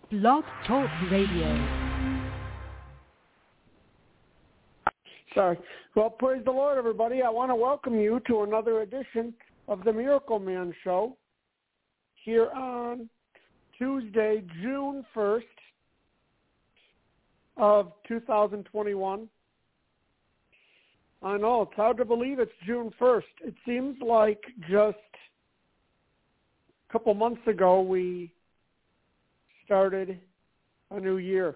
Blog Talk Radio. Sorry. Well, praise the Lord, everybody. I want to welcome you to another edition of the Miracle Man Show here on Tuesday, June 1st of 2021. I know, it's hard to believe it's June 1st. It seems like just a couple months ago we started a new year.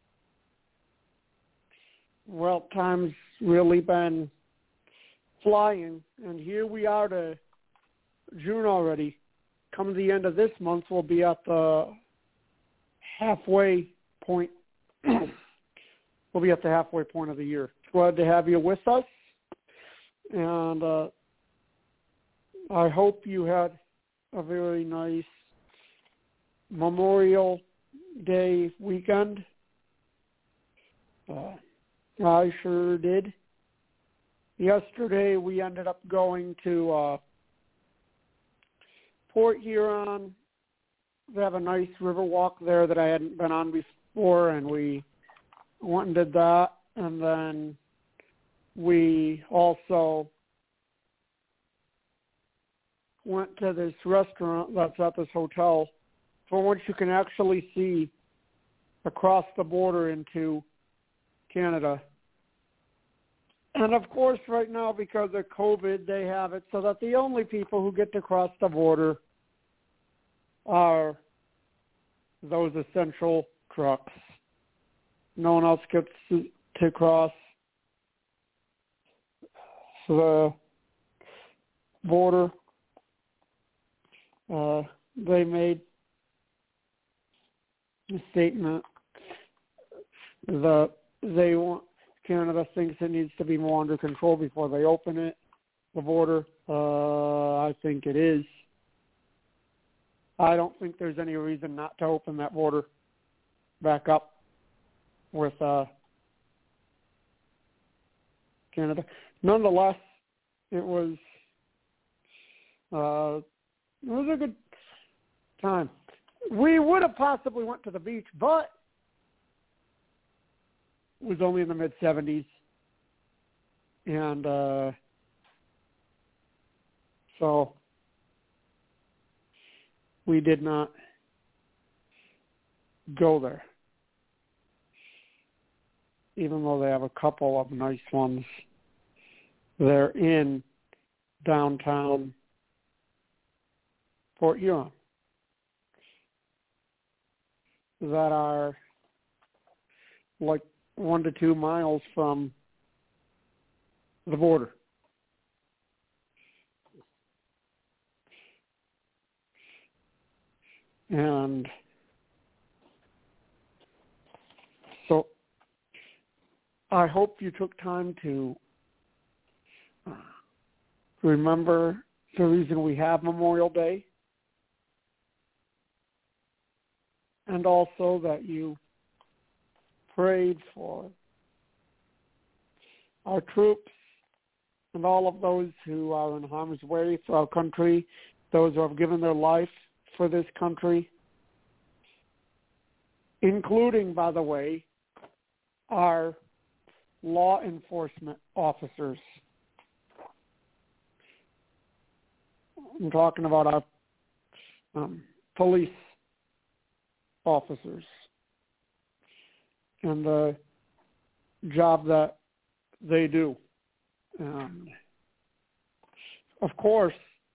Well, time's really been flying, and here we are to June already. Come the end of this month, we'll be at the halfway point. We'll be at the halfway point of the year. Glad to have you with us, and I hope you had a very nice Memorial Day weekend. I sure did. Yesterday we ended up going to Port Huron. They have a nice river walk there that I hadn't been on before, and we went and did that. And then we also went to this restaurant that's at this hotel for which you can actually see across the border into Canada. And of course, right now, because of COVID, they have it so that the only people who get to cross the border are those essential trucks. No one else gets to cross the border. They made a statement that they want, Canada thinks it needs to be more under control before they open it, the border. I think it is. I don't think there's any reason not to open that border back up with Canada. Nonetheless, it was a good time. We would have possibly went to the beach, but it was only in the mid-70s. And so we did not go there, even though they have a couple of nice ones. They're in downtown Port Huron that are like 1 to 2 miles from the border. And so I hope you took time to remember the reason we have Memorial Day, and also that you prayed for our troops and all of those who are in harm's way for our country, those who have given their life for this country, including, by the way, our law enforcement officers. I'm talking about our police officers and the job that they do. Of course,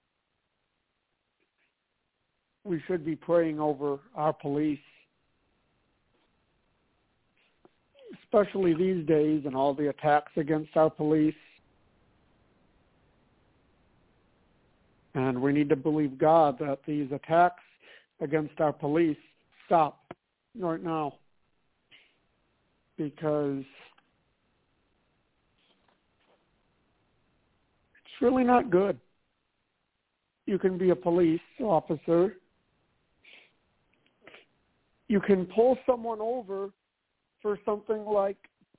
we should be praying over our police, especially these days and all the attacks against our police. And we need to believe God that these attacks against our police stop right now, because it's really not good. You can be a police officer. You can pull someone over for something like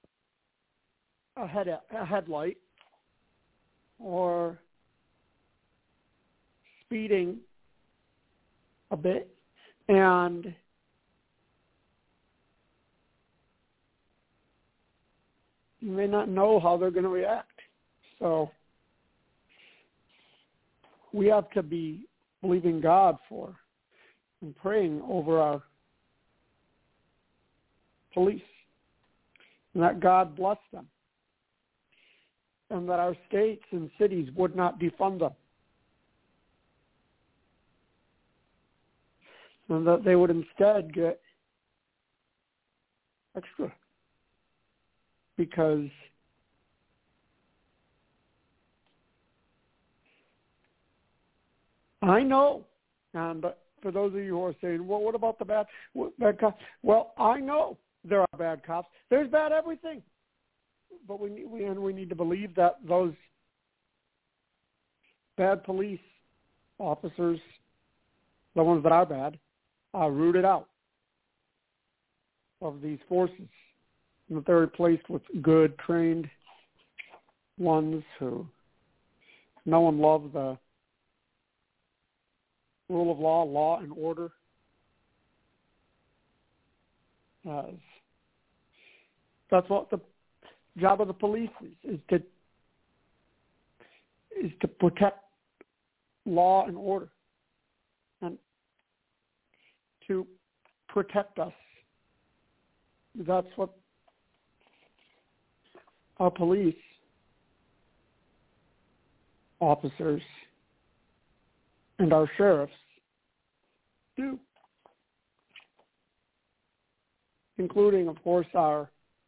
a headlight or speeding a bit, and You may not know how they're going to react. So we have to be believing God for and praying over our police, and that God bless them, and that our states and cities would not defund them, and that they would instead get extra, because I know, and for those of you who are saying, well, what about the bad cops? Well, I know there are bad cops. There's bad everything. But we need to believe that those bad police officers, the ones that are bad, are rooted out of these forces, and that they're replaced with good, trained ones who know and love the rule of law, law and order. That's what the job of the police is to protect law and order and to protect us. That's what our police officers and our sheriffs do, including, of course, our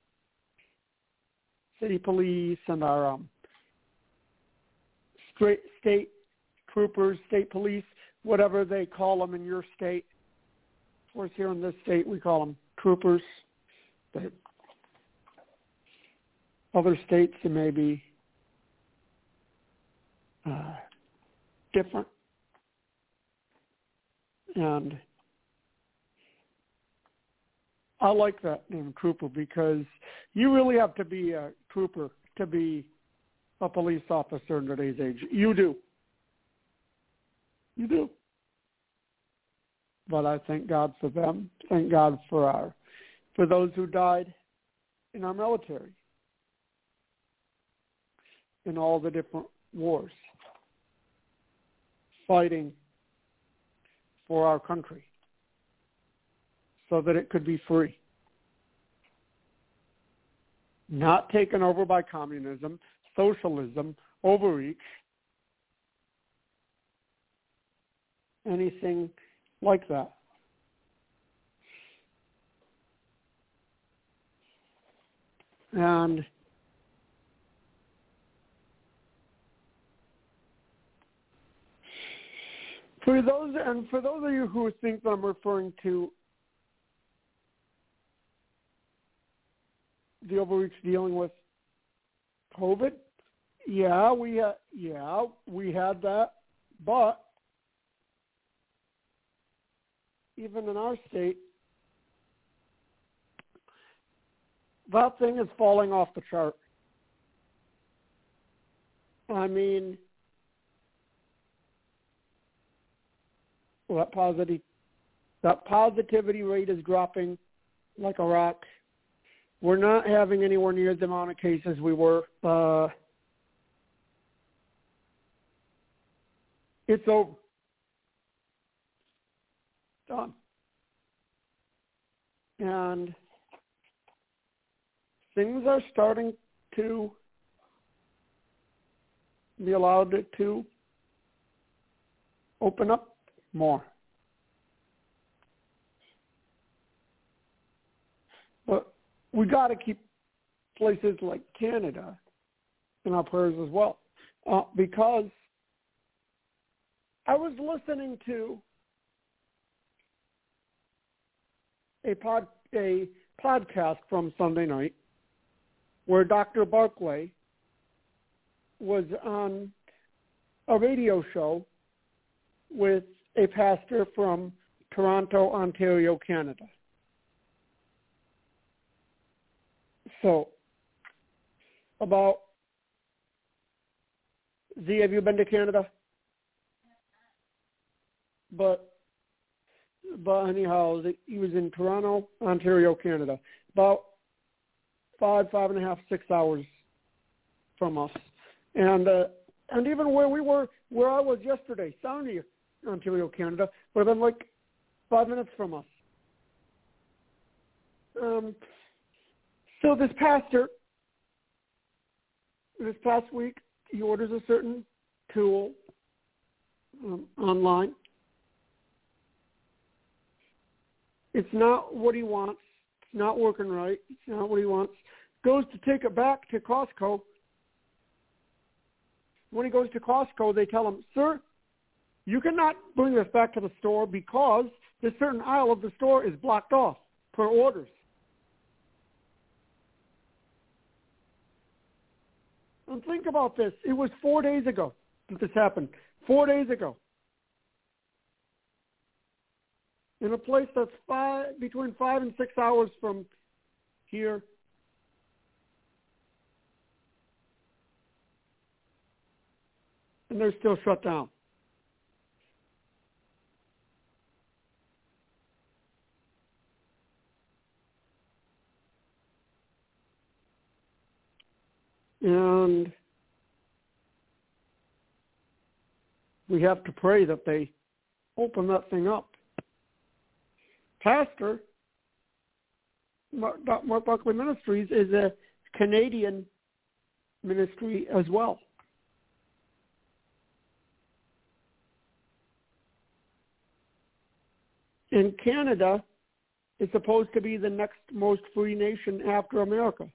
city police and our state troopers, state police, whatever they call them in your state. Of course, here in this state, we call them troopers. But other states, it may be different. And I like that name, trooper, because you really have to be a trooper to be a police officer in today's age. You do. You do. But I thank God for them. Thank God for those who died in our military in all the different wars, fighting for our country so that it could be free. Not taken over by communism, socialism, overreach, anything like that. And for those of you who think that I'm referring to the overreach dealing with COVID, we had that, but even in our state, that thing is falling off the chart. I mean, that positivity rate is dropping like a rock. We're not having anywhere near the amount of cases we were. It's over. Done. And things are starting to be allowed to open up more. But we got to keep places like Canada in our prayers as well, because I was listening to a podcast from Sunday night where Dr. Barclay was on a radio show with a pastor from Toronto, Ontario, Canada. So, have you been to Canada? But anyhow, he was in Toronto, Ontario, Canada. About five and a half, 6 hours from us. And even where I was yesterday, Sarnia, Ontario, Canada, would have been like 5 minutes from us. So this past week, he orders a certain tool online. It's not what he wants. It's not working right. It's not what he wants. Goes to take it back to Costco. When he goes to Costco, they tell him, "Sir, you cannot bring this back to the store because this certain aisle of the store is blocked off for orders." And think about this. It was 4 days ago that this happened. 4 days ago. In a place that's between 5 and 6 hours from here. And they're still shut down. And we have to pray that they open that thing up. Pastor, Mark Buckley Ministries is a Canadian ministry as well. And Canada is supposed to be the next most free nation after America.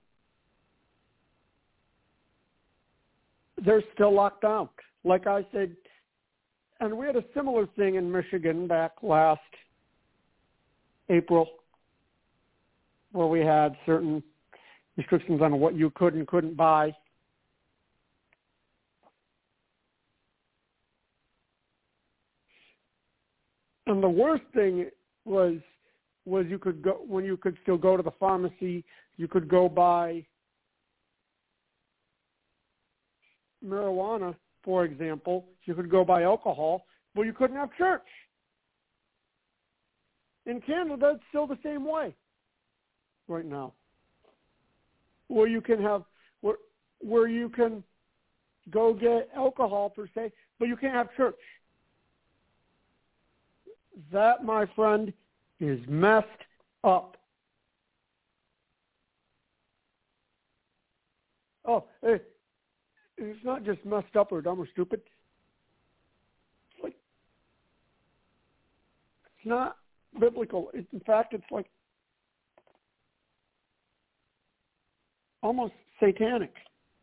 They're still locked down. Like I said, and we had a similar thing in Michigan back last April, where we had certain restrictions on what you could and couldn't buy. And the worst thing was you could go when you could still go to the pharmacy. You could go buy marijuana, for example. You could go buy alcohol, but you couldn't have church. In Canada, it's still the same way right now, where you can have where you can go get alcohol per se, but you can't have church. That, my friend, is messed up. Oh, hey, it's not just messed up or dumb or stupid. It's not biblical. In fact, it's like almost satanic.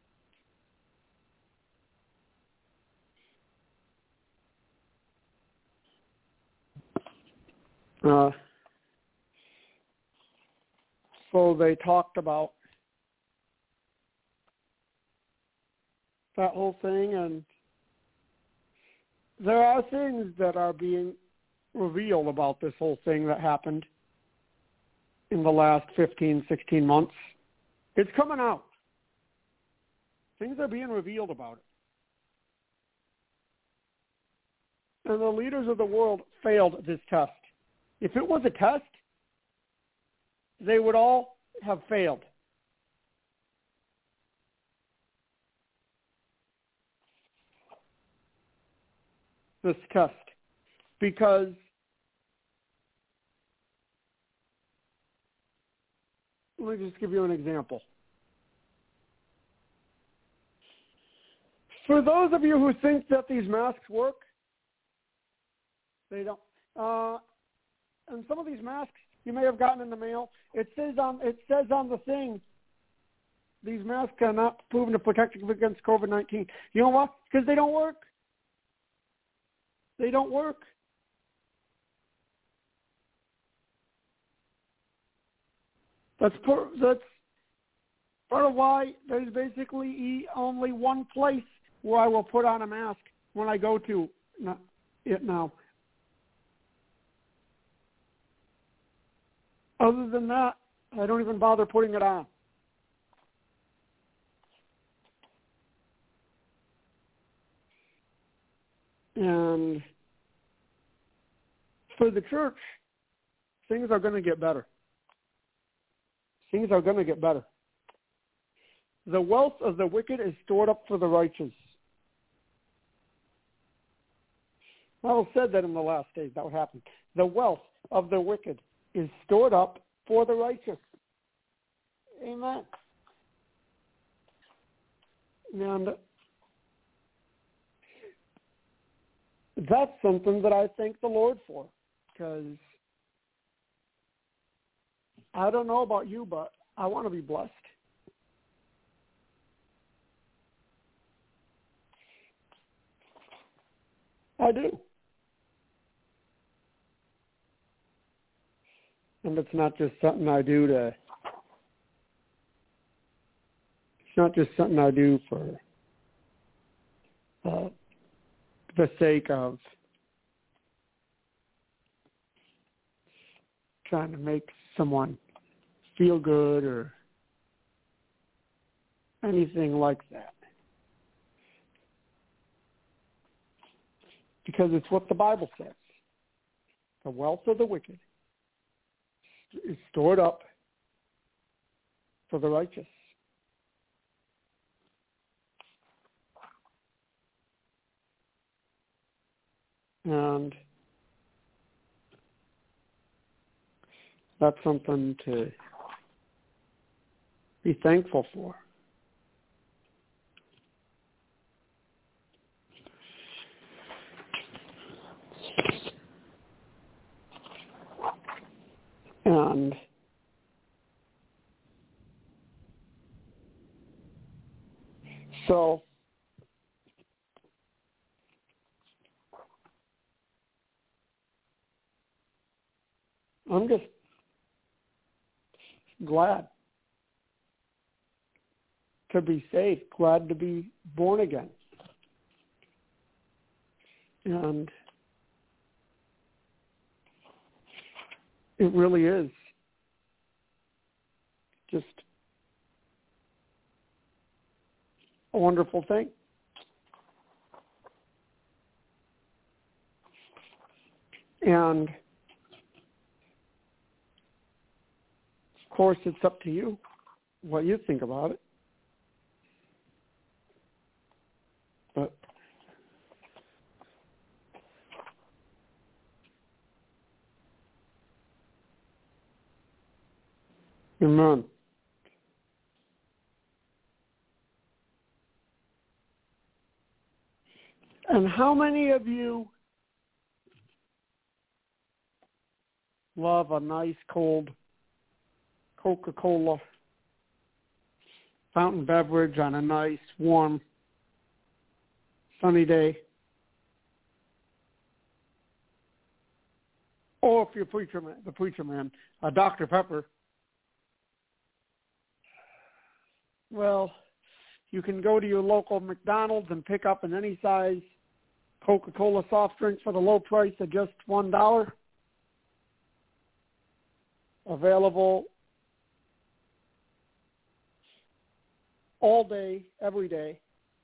So they talked about that whole thing, and there are things that are being revealed about this whole thing that happened in the last 15, 16 months. It's coming out. Things are being revealed about it. And the leaders of the world failed this test. If it was a test, they would all have failed. This test. Because let me just give you an example. For those of you who think that these masks work, they don't. And some of these masks you may have gotten in the mail. It says on the thing, these masks are not proven to protect you against COVID-19. You know what? Because they don't work. They don't work. That's part of why there's basically only one place where I will put on a mask when I go to it now. Other than that, I don't even bother putting it on. And for the church, things are going to get better. Things are going to get better. the wealth of the wicked is stored up for the righteous. The Bible said that in the last days that would happen. The wealth of the wicked is stored up for the righteous. Amen. And that's something that I thank the Lord for, because I don't know about you, but I want to be blessed. I do. And it's not just something I do it's not just something I do for the sake of trying to make someone feel good or anything like that. Because it's what the Bible says. The wealth of the wicked is stored up for the righteous. And that's something to be thankful for. And so I'm just glad to be saved, glad to be born again. And it really is just a wonderful thing. And of course, it's up to you what you think about it. But amen. And how many of you love a nice cold Coca-Cola fountain beverage on a nice, warm, sunny day? Or if you're the preacher man, a Dr. Pepper. Well, you can go to your local McDonald's and pick up an any size Coca-Cola soft drink for the low price of just $1. Available all day, every day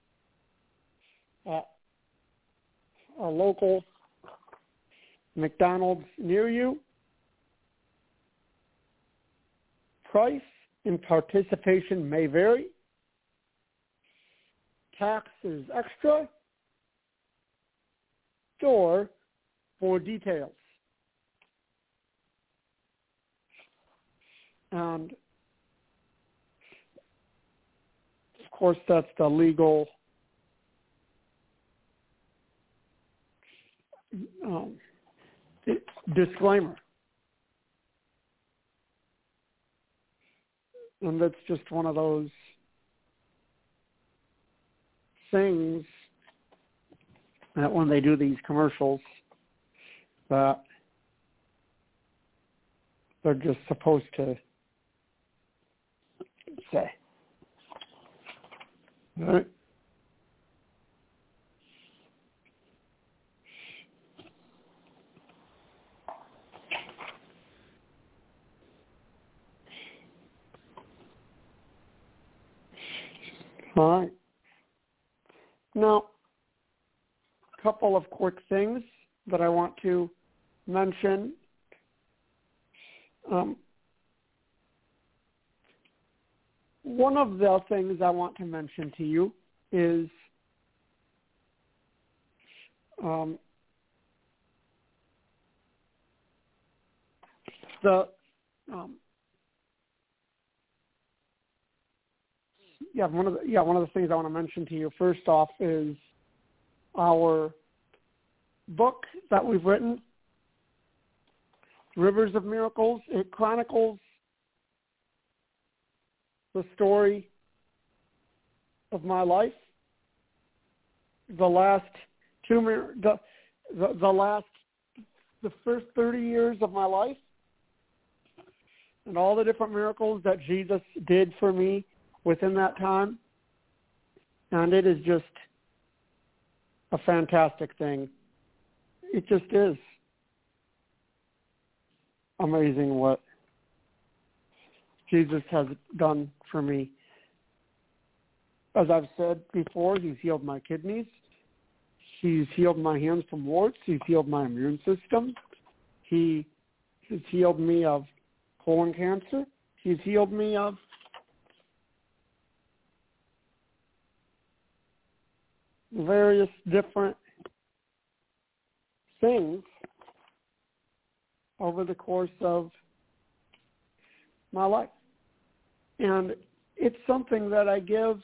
at a local McDonald's near you. Price and participation may vary. Tax is extra. Store for details. And of course, that's the legal disclaimer. And that's just one of those things that when they do these commercials that they're just supposed to say. All right? All right. Now, a couple of quick things that I want to mention. one of the things I want to mention to you is one of the things I want to mention to you first off is our book that we've written, Rivers of Miracles. It chronicles the story of my life, the first 30 years of my life, and all the different miracles that Jesus did for me within that time. And it is just a fantastic thing. It just is amazing what Jesus has done for me. As I've said before, he's healed my kidneys. He's healed my hands from warts. He's healed my immune system. He has healed me of colon cancer. He's healed me of various different things over the course of my life. And it's something that I give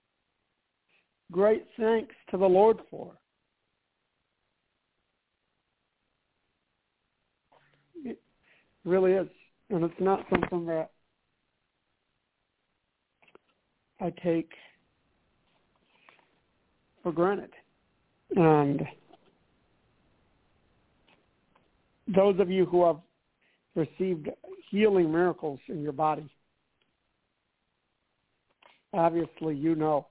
great thanks to the Lord for. It really is. And it's not something that I take for granted. And those of you who have received healing miracles in your body, obviously you know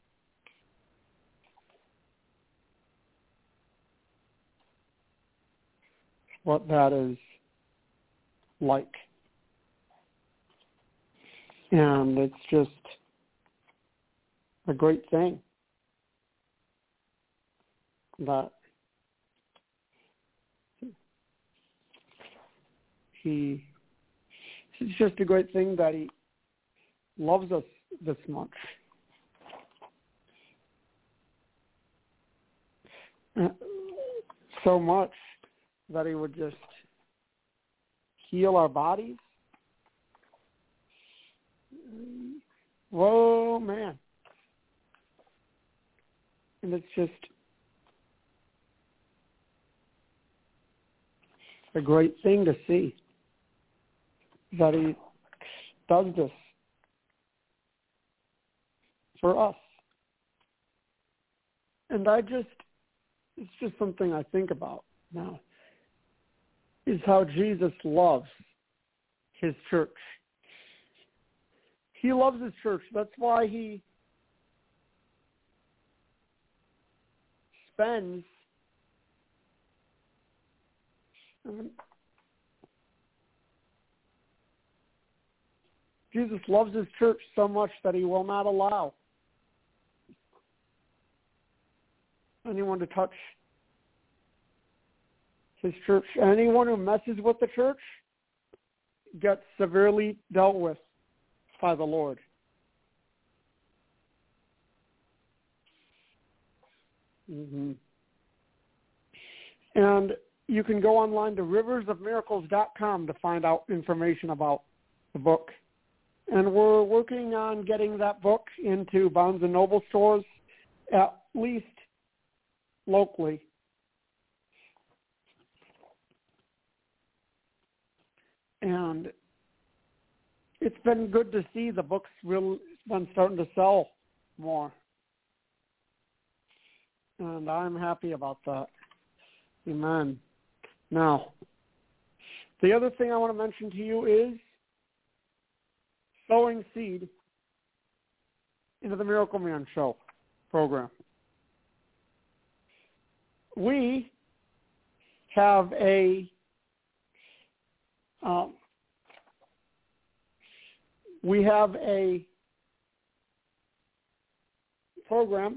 what that is like. And it's just a great thing that it's just a great thing that he loves us this much. So much that he would just heal our bodies. Whoa, man. And it's just a great thing to see that he does this for us. And it's just something I think about now, is how Jesus loves his church. He loves his church. That's why he spends Jesus loves his church so much that he will not allow anyone to touch his church. Anyone who messes with the church gets severely dealt with by the Lord. Mm-hmm. And you can go online to riversofmiracles.com to find out information about the book. And we're working on getting that book into Barnes & Noble stores, at least locally. And it's been good to see the book's really been starting to sell more. And I'm happy about that. Amen. Now, the other thing I want to mention to you is sowing seed into the Miracle Man Show program. We have a program.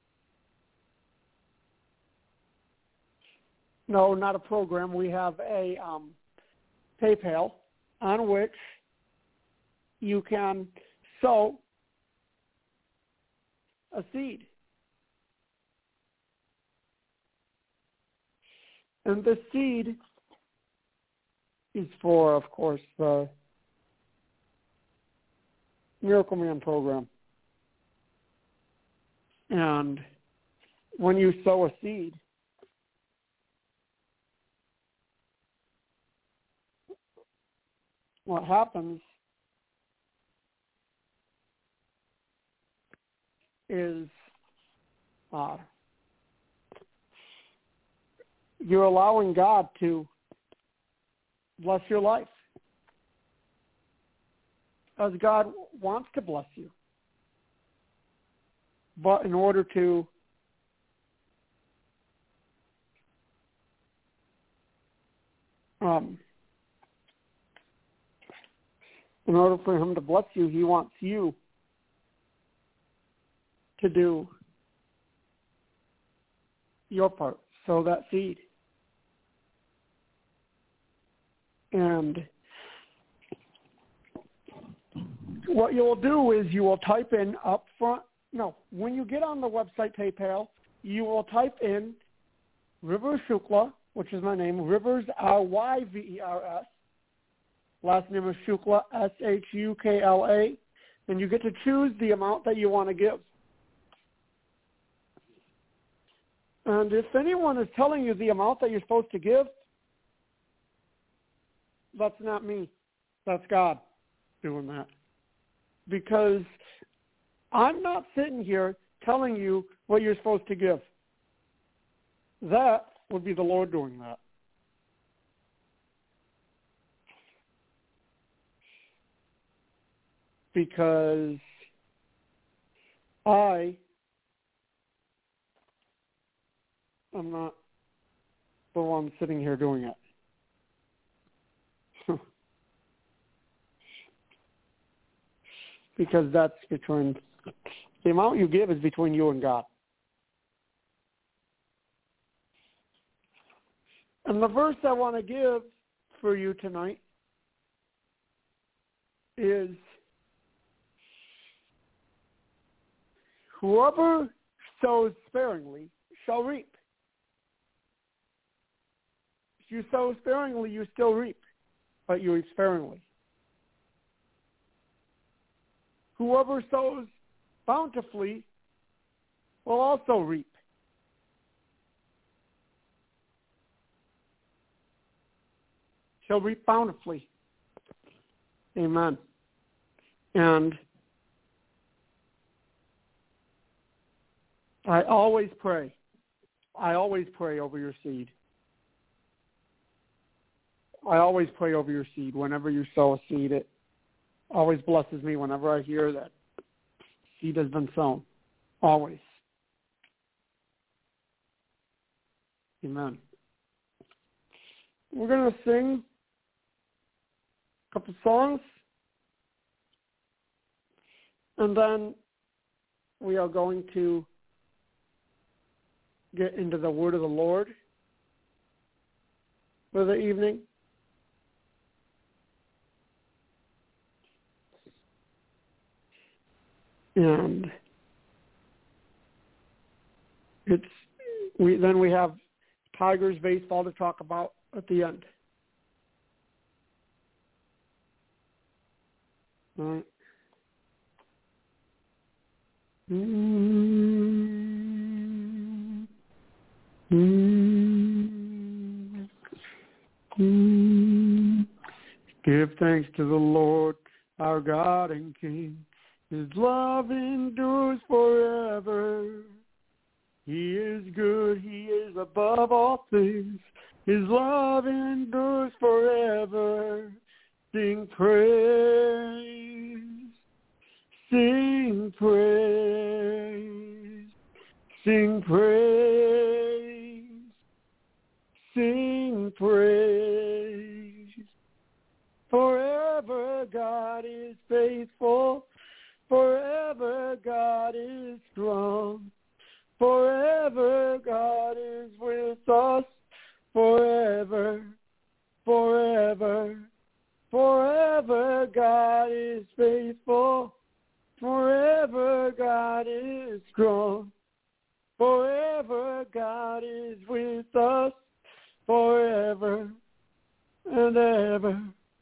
No, not a program. We have a PayPal on which you can sow a seed. And the seed is for, of course, the Miracle Man program. And when you sow a seed, what happens is you're allowing God to bless your life as God wants to bless you. But in order to in order for him to bless you, he wants you to do your part. Sow that seed. And what you'll do is you will type in up front. No, when you get on the website PayPal, you will type in Rivers Shukla, which is my name, Rivers, R-Y-V-E-R-S. Last name is Shukla, S-H-U-K-L-A. And you get to choose the amount that you want to give. And if anyone is telling you the amount that you're supposed to give, that's not me. That's God doing that. Because I'm not sitting here telling you what you're supposed to give. That would be the Lord doing that. Because I'm not the one sitting here doing it. Because that's between, the amount you give is between you and God. And the verse I want to give for you tonight is, whoever sows sparingly shall reap. If you sow sparingly, you still reap, but you reap sparingly. Whoever sows bountifully will also reap. Shall reap bountifully. Amen. And I always pray over your seed. I always pray over your seed. Whenever you sow a seed, it always blesses me whenever I hear that seed has been sown. Always. Amen. We're going to sing a couple songs, and then we are going to get into the word of the Lord for the evening. And then we have Tigers baseball to talk about at the end. All right. Give thanks to the Lord, our God and King. His love endures forever. He is good, he is above all things. His love endures forever. Sing praise, sing praise, sing praise, sing praise. Forever God is faithful. Forever God is strong. Forever God is with us. Forever, forever, forever God is faithful. forever God is strong. Forever God is with us, forever and ever,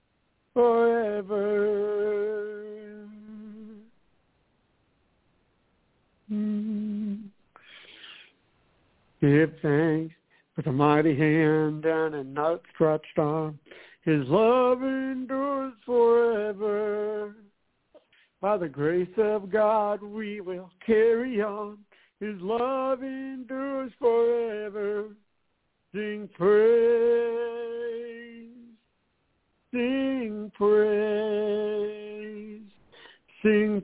forever. Give thanks with a mighty hand and an outstretched arm. His love endures forever. By the grace of God we will carry on. His love endures forever. Sing praise, sing praise, sing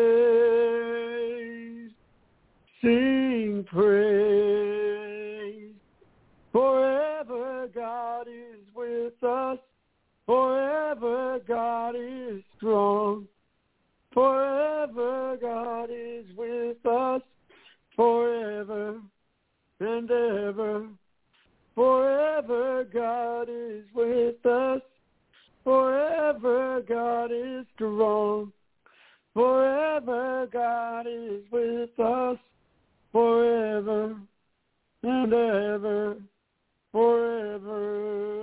praise, sing praise. Forever God is with us. Forever God is strong. Forever God is with us. Forever and ever, forever God is with us. Forever God is strong. Forever God is with us. Forever and ever, forever.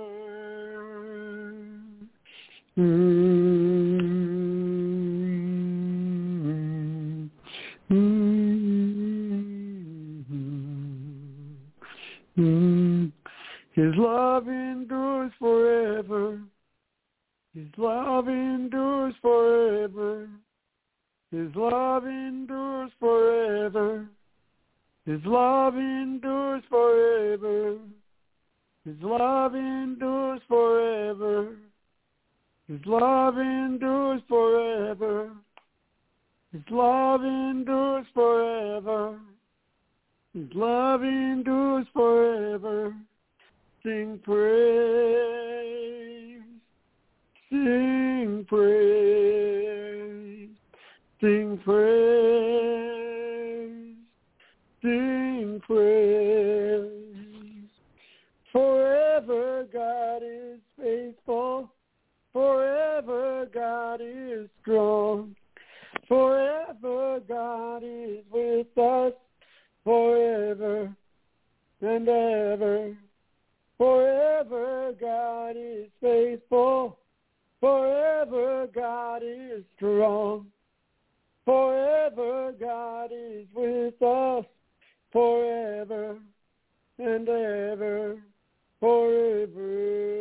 His love endures forever. His love endures forever. His love endures forever. His love endures forever. His love endures forever. His love endures forever. His love endures forever. His love endures forever. Sing praise, sing praise, sing praise, sing praise. Forever God is faithful. Forever God is strong. Forever God is with us. Forever and ever. Forever God is faithful. Forever God is strong. Forever God is with us. Forever and ever. Forever.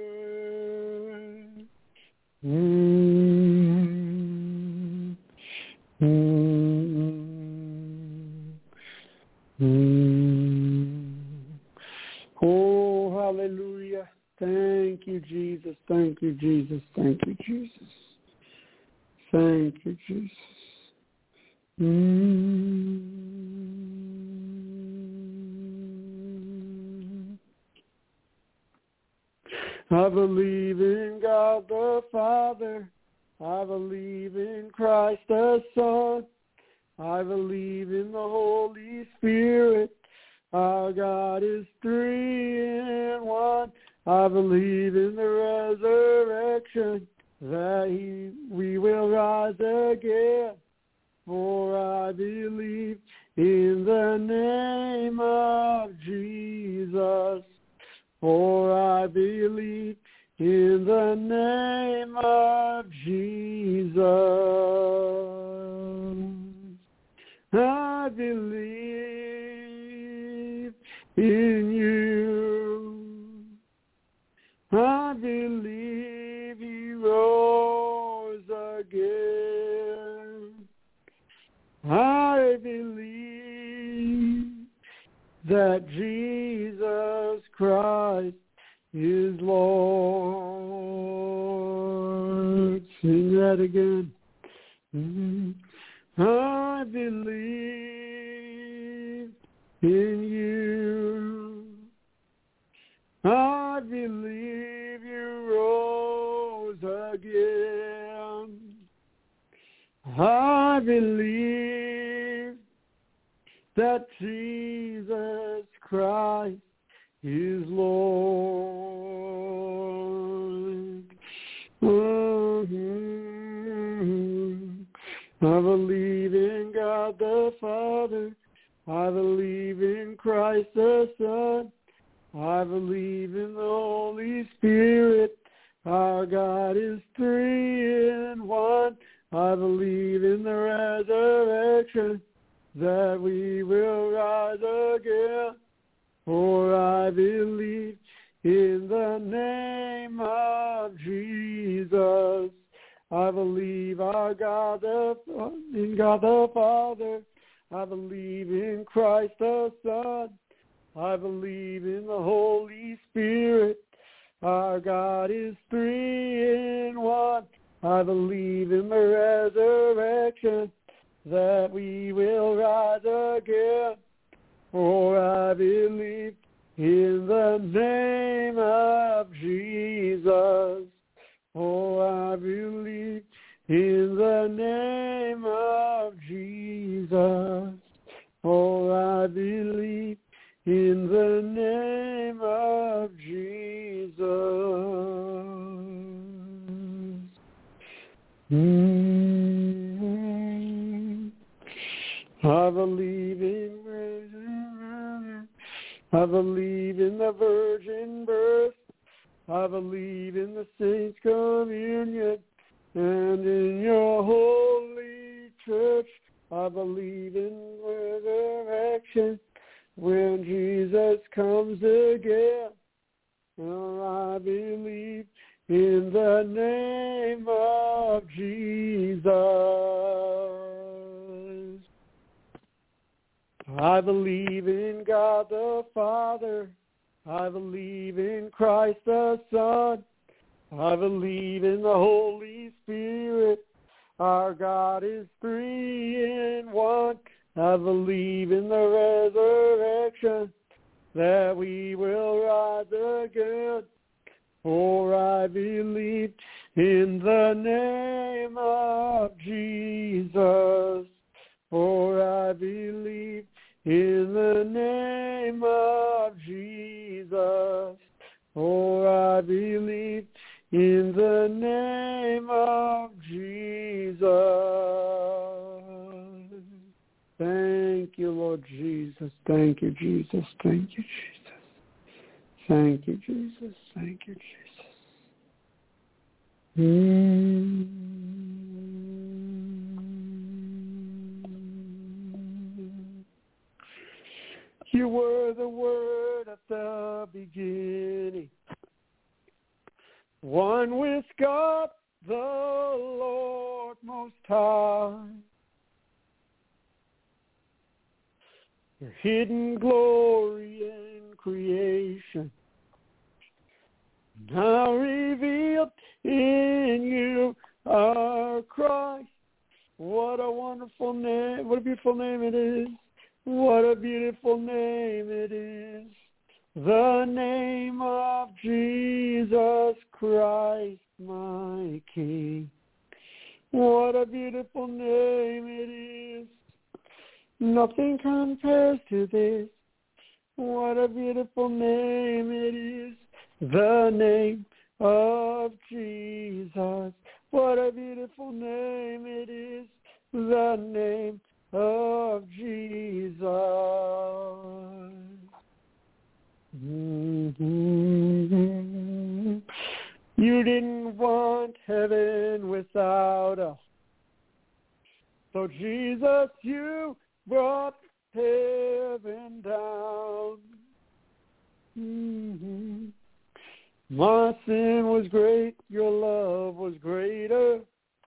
Oh, hallelujah. Thank you, Jesus. Thank you, Jesus. Thank you, Jesus. Thank you, Jesus. I believe in God the Father. I believe in Christ the Son. I believe in the Holy Spirit. Our God is three in one. I believe in the resurrection, that we will rise again. For I believe in the name of Jesus. For I believe in the name of Jesus. I believe in you. I believe he rose again. I believe that Jesus Christ is Lord. Sing that again. I believe in you. I believe you rose again. I believe that Jesus Christ is Lord. I believe in God the Father. I believe in Christ the Son. I believe in the Holy Spirit. Our God is three in one. I believe in the resurrection, that we will rise again. For I believe in the name of Jesus. I believe in God the Father. I believe in Christ the Son. I believe in the Holy Spirit. Our God is three in one. I believe in the resurrection, that we will rise again. For I believe in the name of Jesus. Oh, I believe in the name of Jesus. Oh, I believe in the name of Jesus. I believe in the virgin birth. I believe in the saints' communion and in your holy church. I believe in resurrection when Jesus comes again. I believe in the name of Jesus. I believe in God the Father. I believe in Christ the Son. I believe in the Holy Spirit. Our God is three in one. I believe in the resurrection, that we will rise again. For I believe in the name of Jesus. For I believe in the name of Jesus. For I believe in the name of Jesus. Thank you, Lord Jesus. Thank you, Jesus. Thank you, Jesus. Thank you, Jesus. Thank you, Jesus. You were the Word at the beginning, one with God, the Lord Most High. Your hidden glory in creation, now revealed in you, our Christ. What a wonderful name, what a beautiful name it is. What a beautiful name it is. The name of Jesus Christ, my King. What a beautiful name it is. Nothing compares to this. What a beautiful name it is. The name of Jesus. What a beautiful name it is. The name of Jesus. You didn't want heaven without us. So Jesus, you brought heaven down. My sin was great, your love was greater.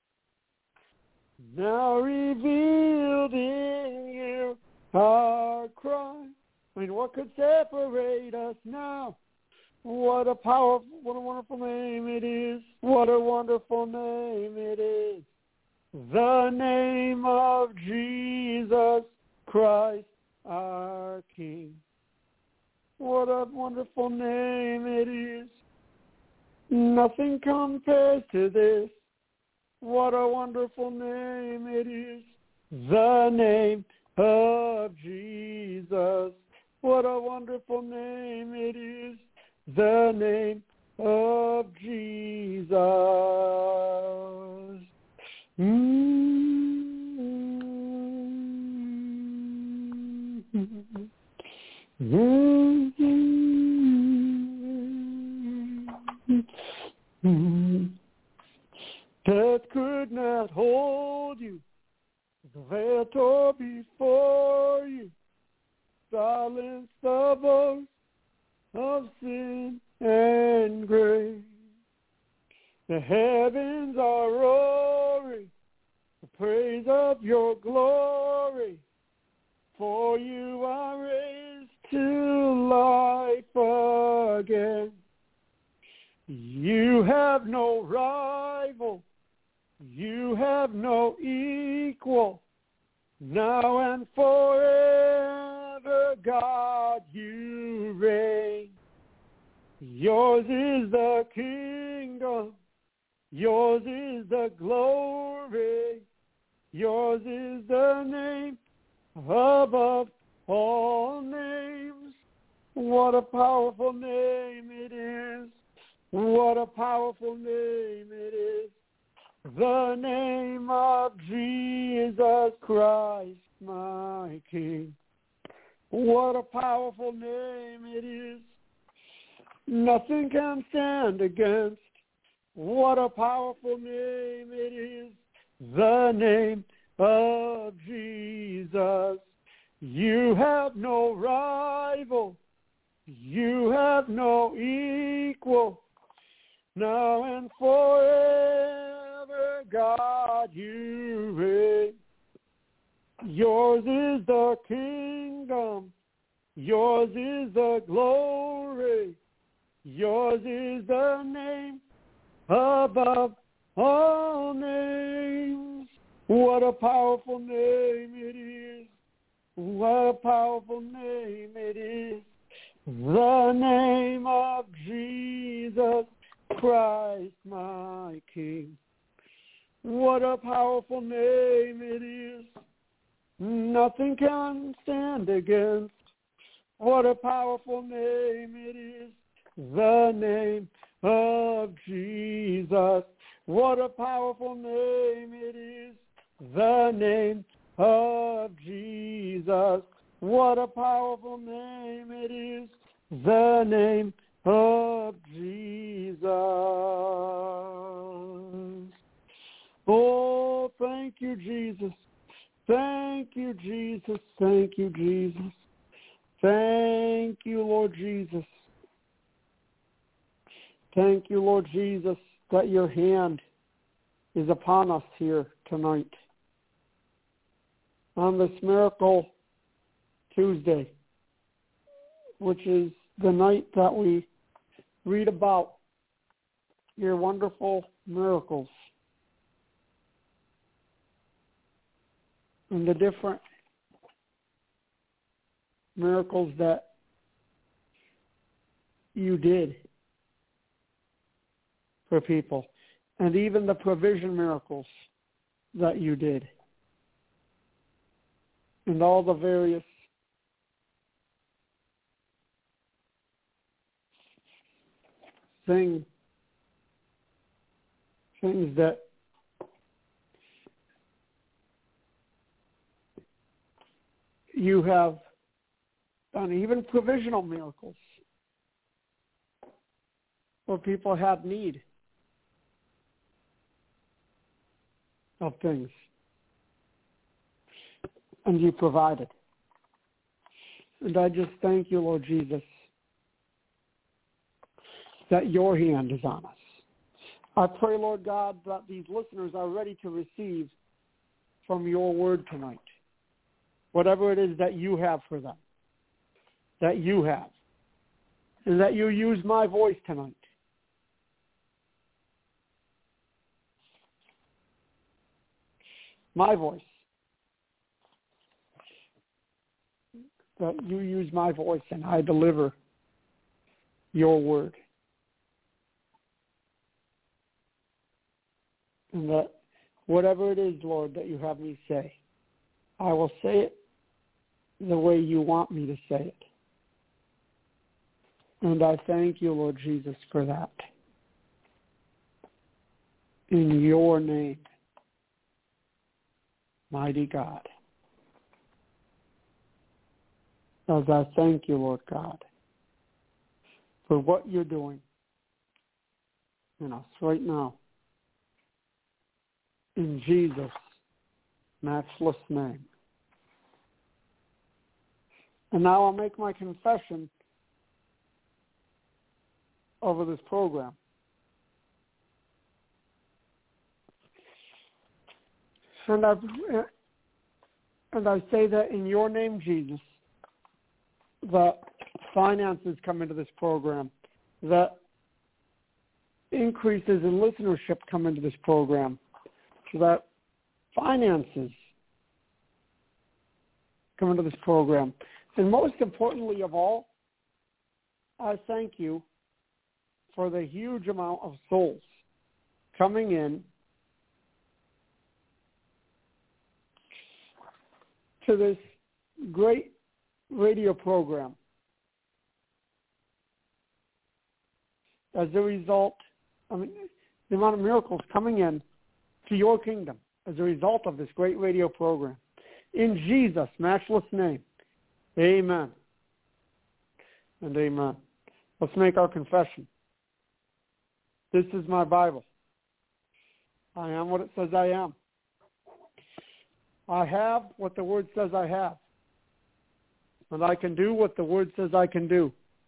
Now revealed in you our Christ. I mean, what could separate us now? What a powerful, what a wonderful name it is. What a wonderful name it is. The name of Jesus Christ, our King. What a wonderful name it is. Nothing compares to this. What a wonderful name it is. The name of Jesus. What a wonderful name it is. The name of Jesus. Death could not hold you. The veil tore before you. Silence the voice of sin and grave. The heavens are roaring, the praise of your glory. For you are raised to life again. You have no rival. You have no equal. Now and forever, God, you reign. Yours is the kingdom. Yours is the glory. Yours is the name above all names. What a powerful name it is. What a powerful name it is. The name of Jesus Christ, my King. What a powerful name it is. Nothing can stand against. What a powerful name it is. The name of Jesus. You have no rival. You have no equal. Now and forever, God, you reign. Yours is the kingdom. Yours is the glory. Yours is the name above all names. What a powerful name it is. What a powerful name it is. The name of Jesus Christ, my King. What a powerful name it is. Nothing can stand against. What a powerful name it is. The name of Jesus. What a powerful name it is. The name of Jesus. What a powerful name it is. The name of Jesus. Oh, thank you, Jesus. Thank you, Jesus. Thank you, Jesus. Thank you, Lord Jesus. Thank you, Lord Jesus, that your hand is upon us here tonight on this Miracle Tuesday, which is the night that we read about your wonderful miracles and the different miracles that you did for people, and even the provision miracles that you did, and all the various things that you have done, even provisional miracles where people have need of things, and you provided. And I just thank you, Lord Jesus, that your hand is on us. I pray, Lord God, that these listeners are ready to receive from your word tonight, whatever it is that you have for them, that you have, and that you use my voice tonight. My voice. That you use my voice and I deliver your word. And that whatever it is, Lord, that you have me say, I will say it the way you want me to say it. And I thank you, Lord Jesus, for that. In your name, mighty God. As I thank you, Lord God, for what you're doing in us right now. in Jesus' matchless name. And now I'll make my confession over this program. And I say that in your name, Jesus, that finances come into this program, that increases in listenership come into this program, so that finances come into this program. And most importantly of all, I thank you for the huge amount of souls coming in to this great radio program. As a result, the amount of miracles coming in to your kingdom as a result of this great radio program. In Jesus' matchless name, amen and amen. Let's make our confession. This is my Bible. I am what it says I am. I have what the Word says I have. And I can do what the Word says I can do.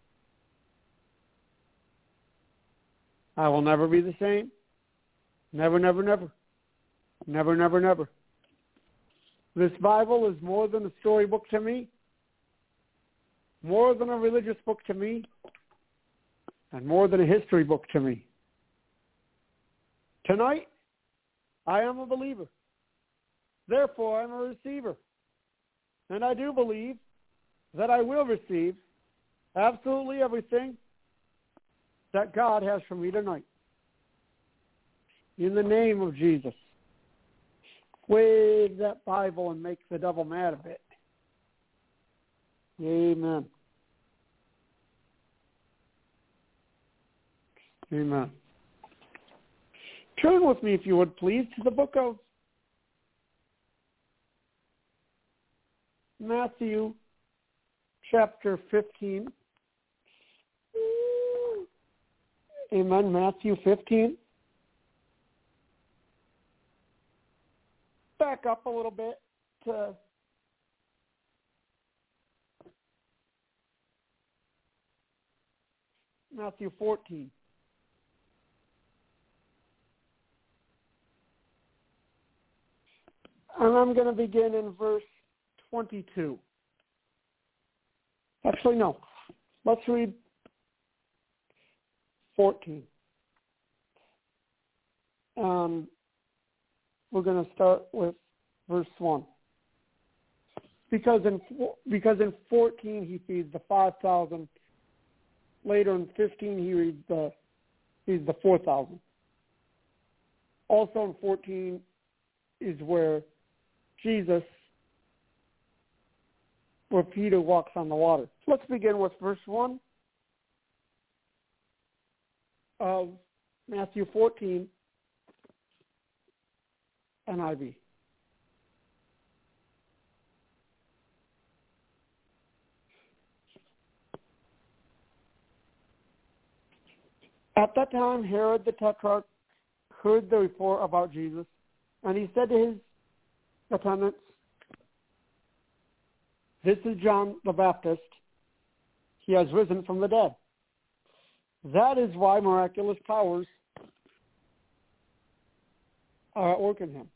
I will never be the same. Never, never, never. Never, never, never. This Bible is more than a storybook to me, more than a religious book to me, and more than a history book to me. Tonight, I am a believer. Therefore, I'm a receiver. And I do believe that I will receive absolutely everything that God has for me tonight. In the name of Jesus. Wave that Bible and make the devil mad a bit. Amen. Amen. Turn with me, if you would, please, to the book of Matthew, chapter 15. Amen. Matthew 15. Back up a little bit to Matthew 14. And I'm going to begin in verse 22. Actually, no. Let's read 14. We're going to start with verse 1. Because in 14 he feeds the 5,000. Later in 15 he feeds the 4,000. Also in 14 is where Peter walks on the water. Let's begin with verse 1 of Matthew 14, NIV. At that time, Herod the Tetrarch heard the report about Jesus, and he said to his attendants, "This is John the Baptist. He has risen from the dead. That is why miraculous powers are at work in him."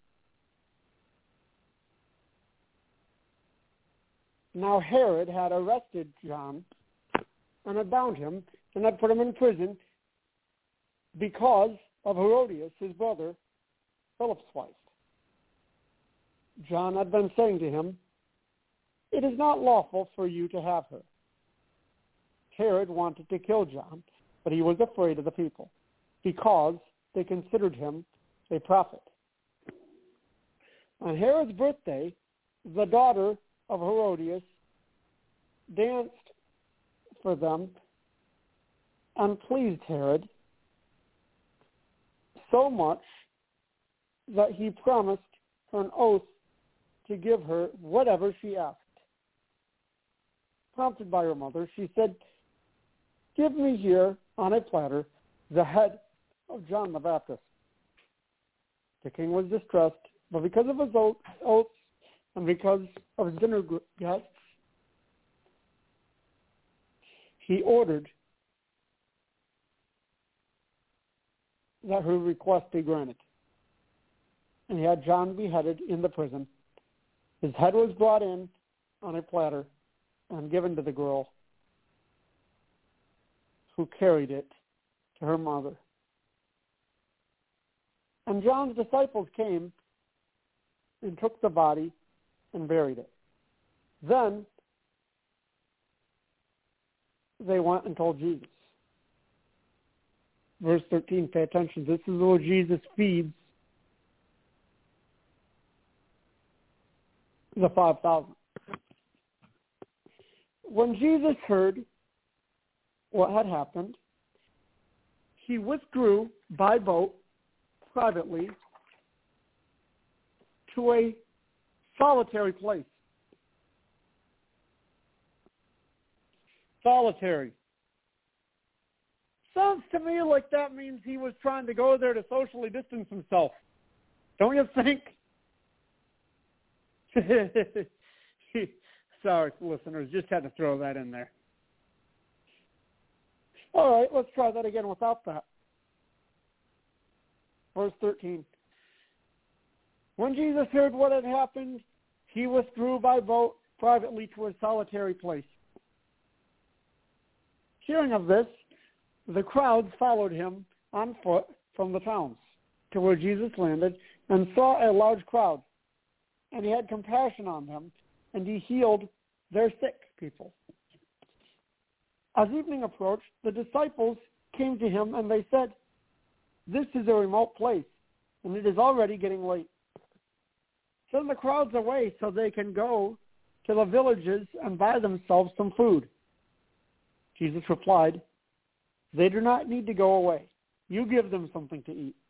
Now Herod had arrested John and had bound him and had put him in prison because of Herodias, his brother, Philip's wife. John had been saying to him, "It is not lawful for you to have her." Herod wanted to kill John, but he was afraid of the people, because they considered him a prophet. On Herod's birthday, the daughter of Herodias danced for them and pleased Herod so much that he promised her an oath to give her whatever she asked. Prompted by her mother, she said, "Give me here on a platter the head of John the Baptist." The king was distressed, but because of his oaths and because of his dinner guests, he ordered that her request be granted. And he had John beheaded in the prison. His head was brought in on a platter and given to the girl, who carried it to her mother. And John's disciples came and took the body and buried it. Then they went and told Jesus. Verse 13, pay attention. This is where Jesus feeds the 5,000. When Jesus heard what had happened, he withdrew by boat privately to a solitary place. Solitary. Sounds to me like that means he was trying to go there to socially distance himself. Don't you think? Sorry, listeners, just had to throw that in there. All right, let's try that again without that. Verse 13. When Jesus heard what had happened, he withdrew by boat privately to a solitary place. Hearing of this, the crowds followed him on foot from the towns to where Jesus landed and saw a large crowd. And he had compassion on them, and he healed their sick people. As evening approached, the disciples came to him, and they said, "This is a remote place, and it is already getting late. Send the crowds away so they can go to the villages and buy themselves some food." Jesus replied, "They do not need to go away. You give them something to eat."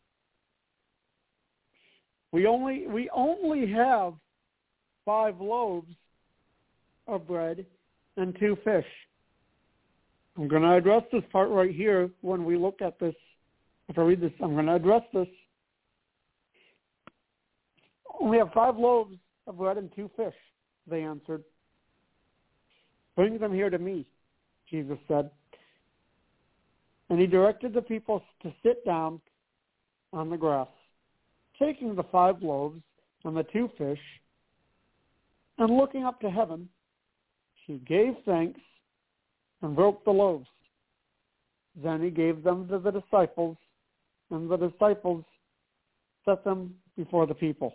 We only have 5 loaves of bread and 2 fish. I'm going to address this part right here when we look at this. If I read this, I'm going to address this. We have 5 loaves of bread and 2 fish, they answered. "Bring them here to me," Jesus said. And he directed the people to sit down on the grass. Taking the 5 loaves and the 2 fish, and looking up to heaven, he gave thanks and broke the loaves. Then he gave them to the disciples, and the disciples set them before the people.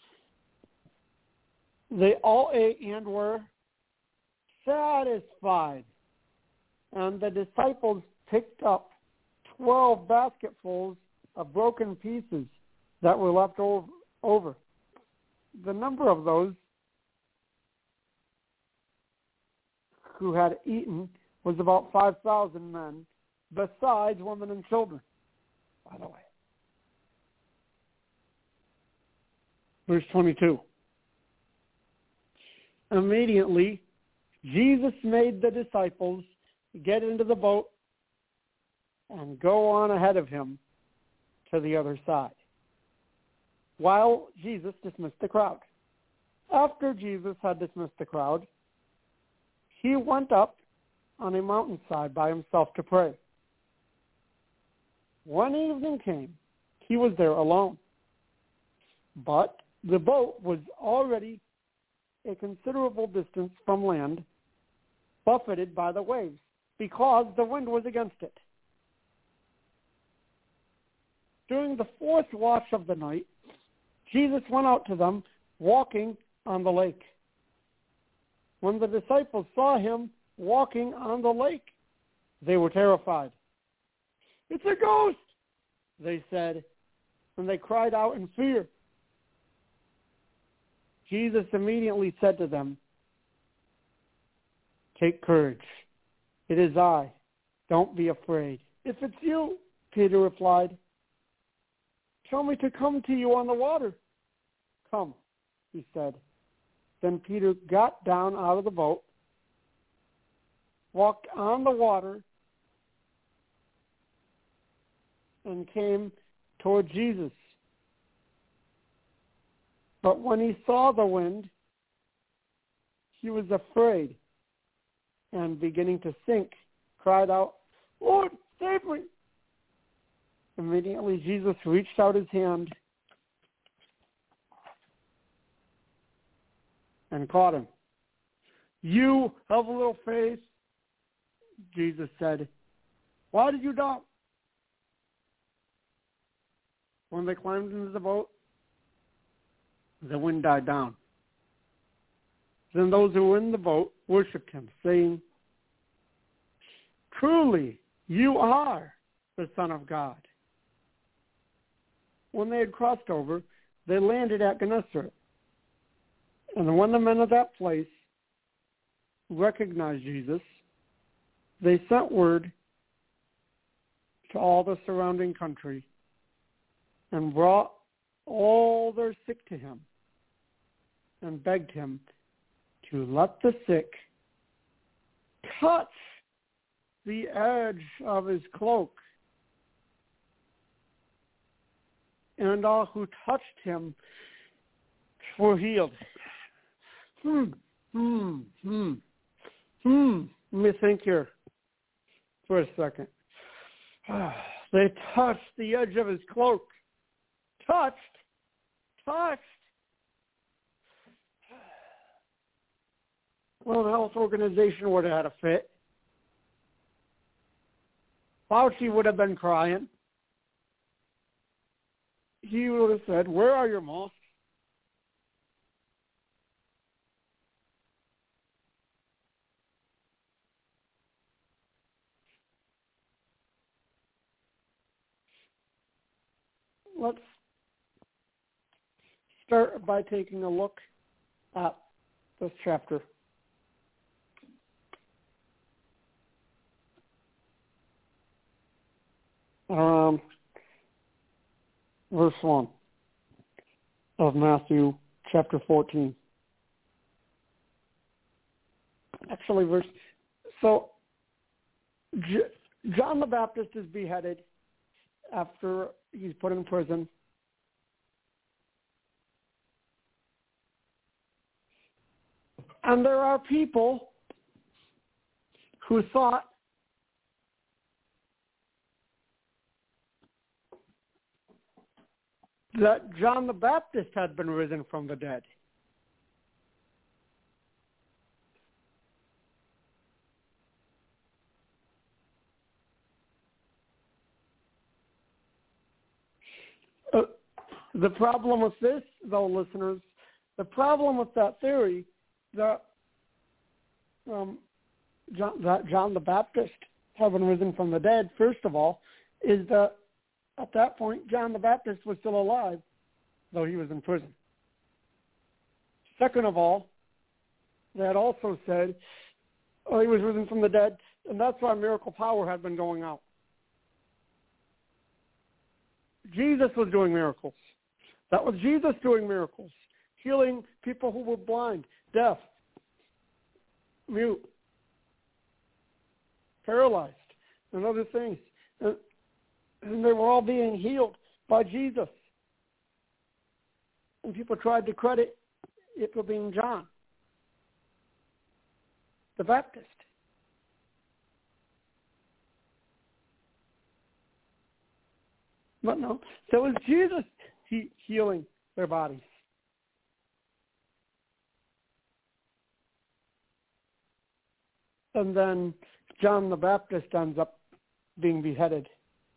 They all ate and were satisfied. And the disciples picked up 12 basketfuls of broken pieces that were left over. The number of those who had eaten was about 5,000 men, besides women and children, by the way. Verse 22. Immediately, Jesus made the disciples get into the boat and go on ahead of him to the other side, while Jesus dismissed the crowd. After Jesus had dismissed the crowd, he went up on a mountainside by himself to pray. When evening came, he was there alone. But the boat was already a considerable distance from land, buffeted by the waves, because the wind was against it. During the 4th watch of the night, Jesus went out to them, walking on the lake. When the disciples saw him walking on the lake, they were terrified. "It's a ghost," they said, and they cried out in fear. Jesus immediately said to them, "Take courage. It is I. Don't be afraid." "If it's you," Peter replied, "tell me to come to you on the water." "Come," he said. Then Peter got down out of the boat, walked on the water, and came toward Jesus. But when he saw the wind, he was afraid, and beginning to sink, cried out, "Lord, save me!" Immediately Jesus reached out his hand and caught him. "You have little faith," Jesus said, "why did you doubt?" When they climbed into the boat, the wind died down. Then those who were in the boat worshipped him, saying, "Truly, you are the Son of God." When they had crossed over, they landed at Gennesaret. And when the men of that place recognized Jesus, they sent word to all the surrounding country and brought all their sick to him and begged him to let the sick touch the edge of his cloak. And all who touched him were healed. Let me think here for a second. They touched the edge of his cloak. Touched. Well, the health organization would have had a fit. Fauci would have been crying. He would have said, "Where are your masks?" Let's start by taking a look at this chapter. Verse 1 of Matthew chapter 14. Actually, John the Baptist is beheaded after he's put in prison. And there are people who thought that John the Baptist had been risen from the dead. The problem with this, though, listeners, the problem with that theory that John the Baptist having risen from the dead, first of all, is that at that point, John the Baptist was still alive, though he was in prison. Second of all, they had also said, he was risen from the dead, and that's why miracle power had been going out. Jesus was doing miracles. That was Jesus doing miracles, healing people who were blind, deaf, mute, paralyzed, and other things. And they were all being healed by Jesus. And people tried to credit it for being John the Baptist. But no, so it was Jesus healing their bodies. And then John the Baptist ends up being beheaded.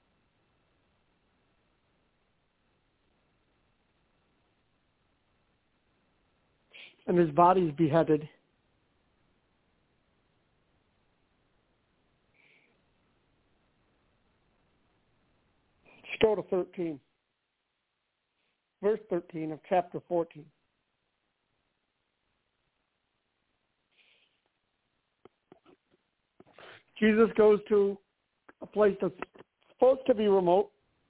And his body's beheaded. Let's go to 13. Verse 13 of chapter 14. Jesus goes to a place that's supposed to be remote,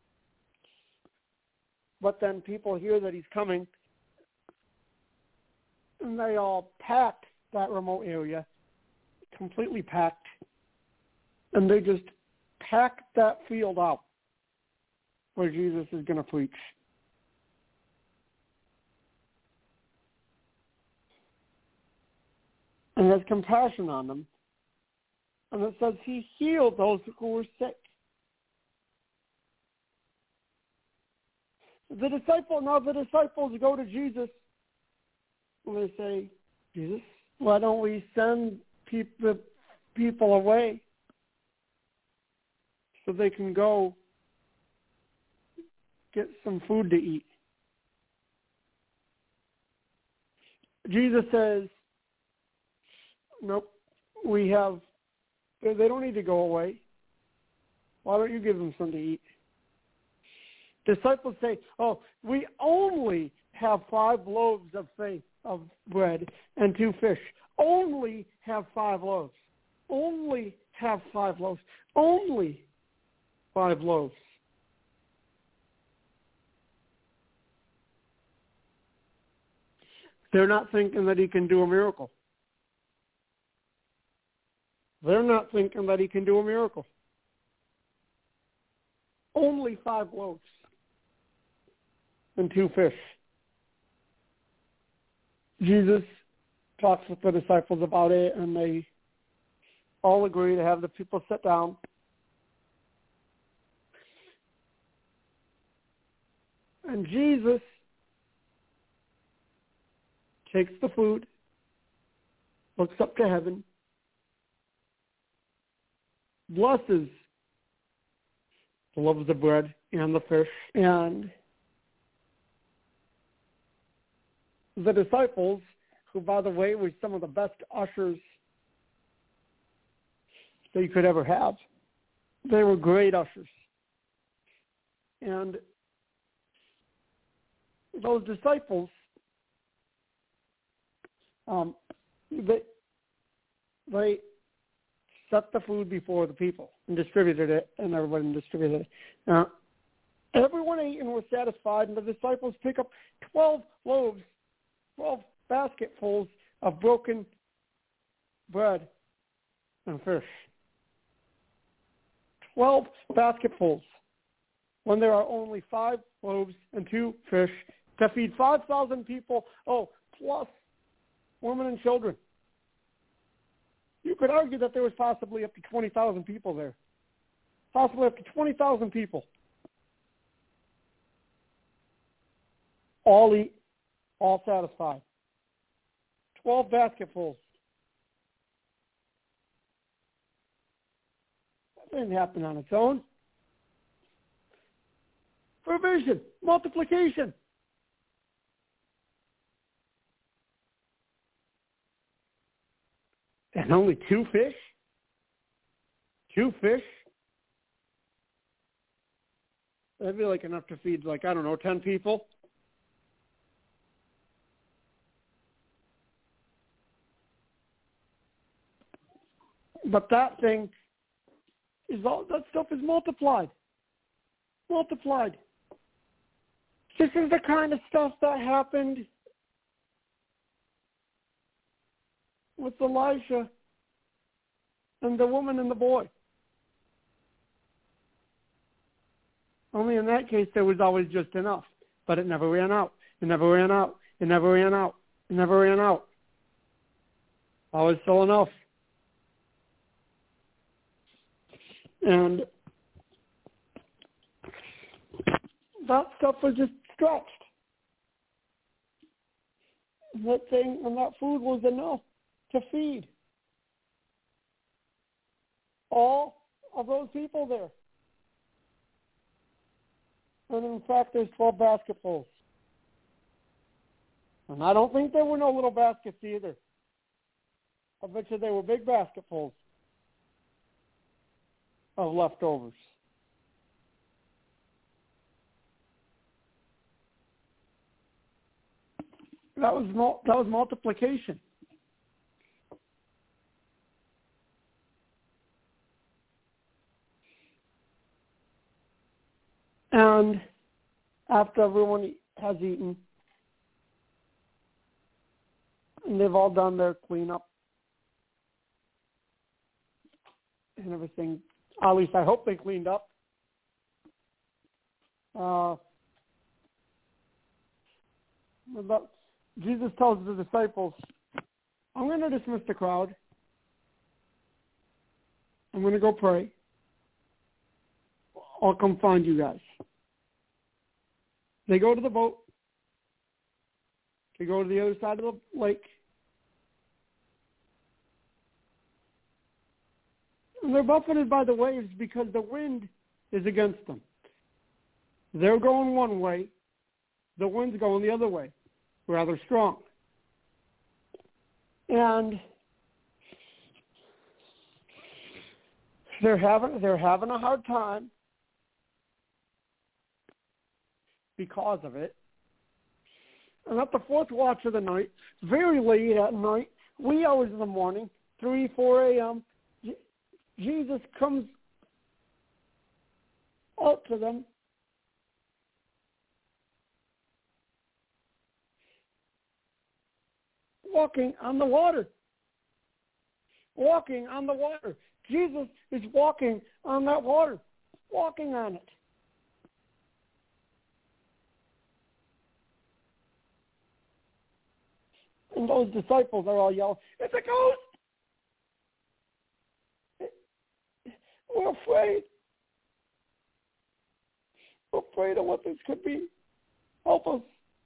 but then people hear that he's coming, and they all packed that remote area, completely packed, and they just packed that field out where Jesus is going to preach. and has compassion on them. And it says he healed those who were sick. The disciples go to Jesus and they say, Jesus, why don't we send people away so they can go get some food to eat? Jesus says, nope, they don't need to go away. Why don't you give them something to eat? Disciples say, we only have 5 loaves of bread and 2 fish. Only have 5 loaves. Only have 5 loaves. Only 5 loaves. They're not thinking that he can do a miracle. They're not thinking that he can do a miracle. Only 5 loaves and 2 fish. Jesus talks with the disciples about it, and they all agree to have the people sit down. And Jesus takes the food, looks up to heaven, blesses the loaves of bread and the fish, and the disciples, who, by the way, were some of the best ushers that you could ever have. They were great ushers. And those disciples, they set the food before the people and distributed it, and everyone distributed it. Everyone ate and was satisfied, and the disciples pick up 12 loaves, 12 basketfuls of broken bread and fish. 12 basketfuls when there are only 5 loaves and 2 fish to feed 5,000 people, plus women and children. You could argue that there was possibly up to 20,000 people there. Possibly up to 20,000 people. All eat, all satisfied. 12 basketfuls. That didn't happen on its own. Provision, multiplication. And only 2 fish? 2 fish? That'd be like enough to feed, 10 people. But that stuff is multiplied. Multiplied. This is the kind of stuff that happened with Elijah and the woman and the boy. Only in that case there was always just enough. But it never ran out. It never ran out. It never ran out. It never ran out. Always still enough. And that stuff was just stretched. That food was enough to feed all of those people there. And in fact, there's 12 basketfuls. And I don't think there were no little baskets either. I bet you they were big basketfuls of leftovers. That was multiplication. And after everyone has eaten, and they've all done their cleanup and everything, at least I hope they cleaned up. But Jesus tells the disciples, I'm going to dismiss the crowd. I'm going to go pray. I'll come find you guys. They go to the boat. They go to the other side of the lake. And they're buffeted by the waves because the wind is against them. They're going one way. The wind's going the other way, rather strong. And they're having a hard time because of it. And at the fourth watch of the night, very late at night, wee hours in the morning, 3, 4 a.m., Jesus comes out to them. Walking on the water. Walking on the water. Jesus is walking on that water. Walking on it. And those disciples are all yelling, "It's a ghost! We're afraid. We're afraid of what this could be. Help us."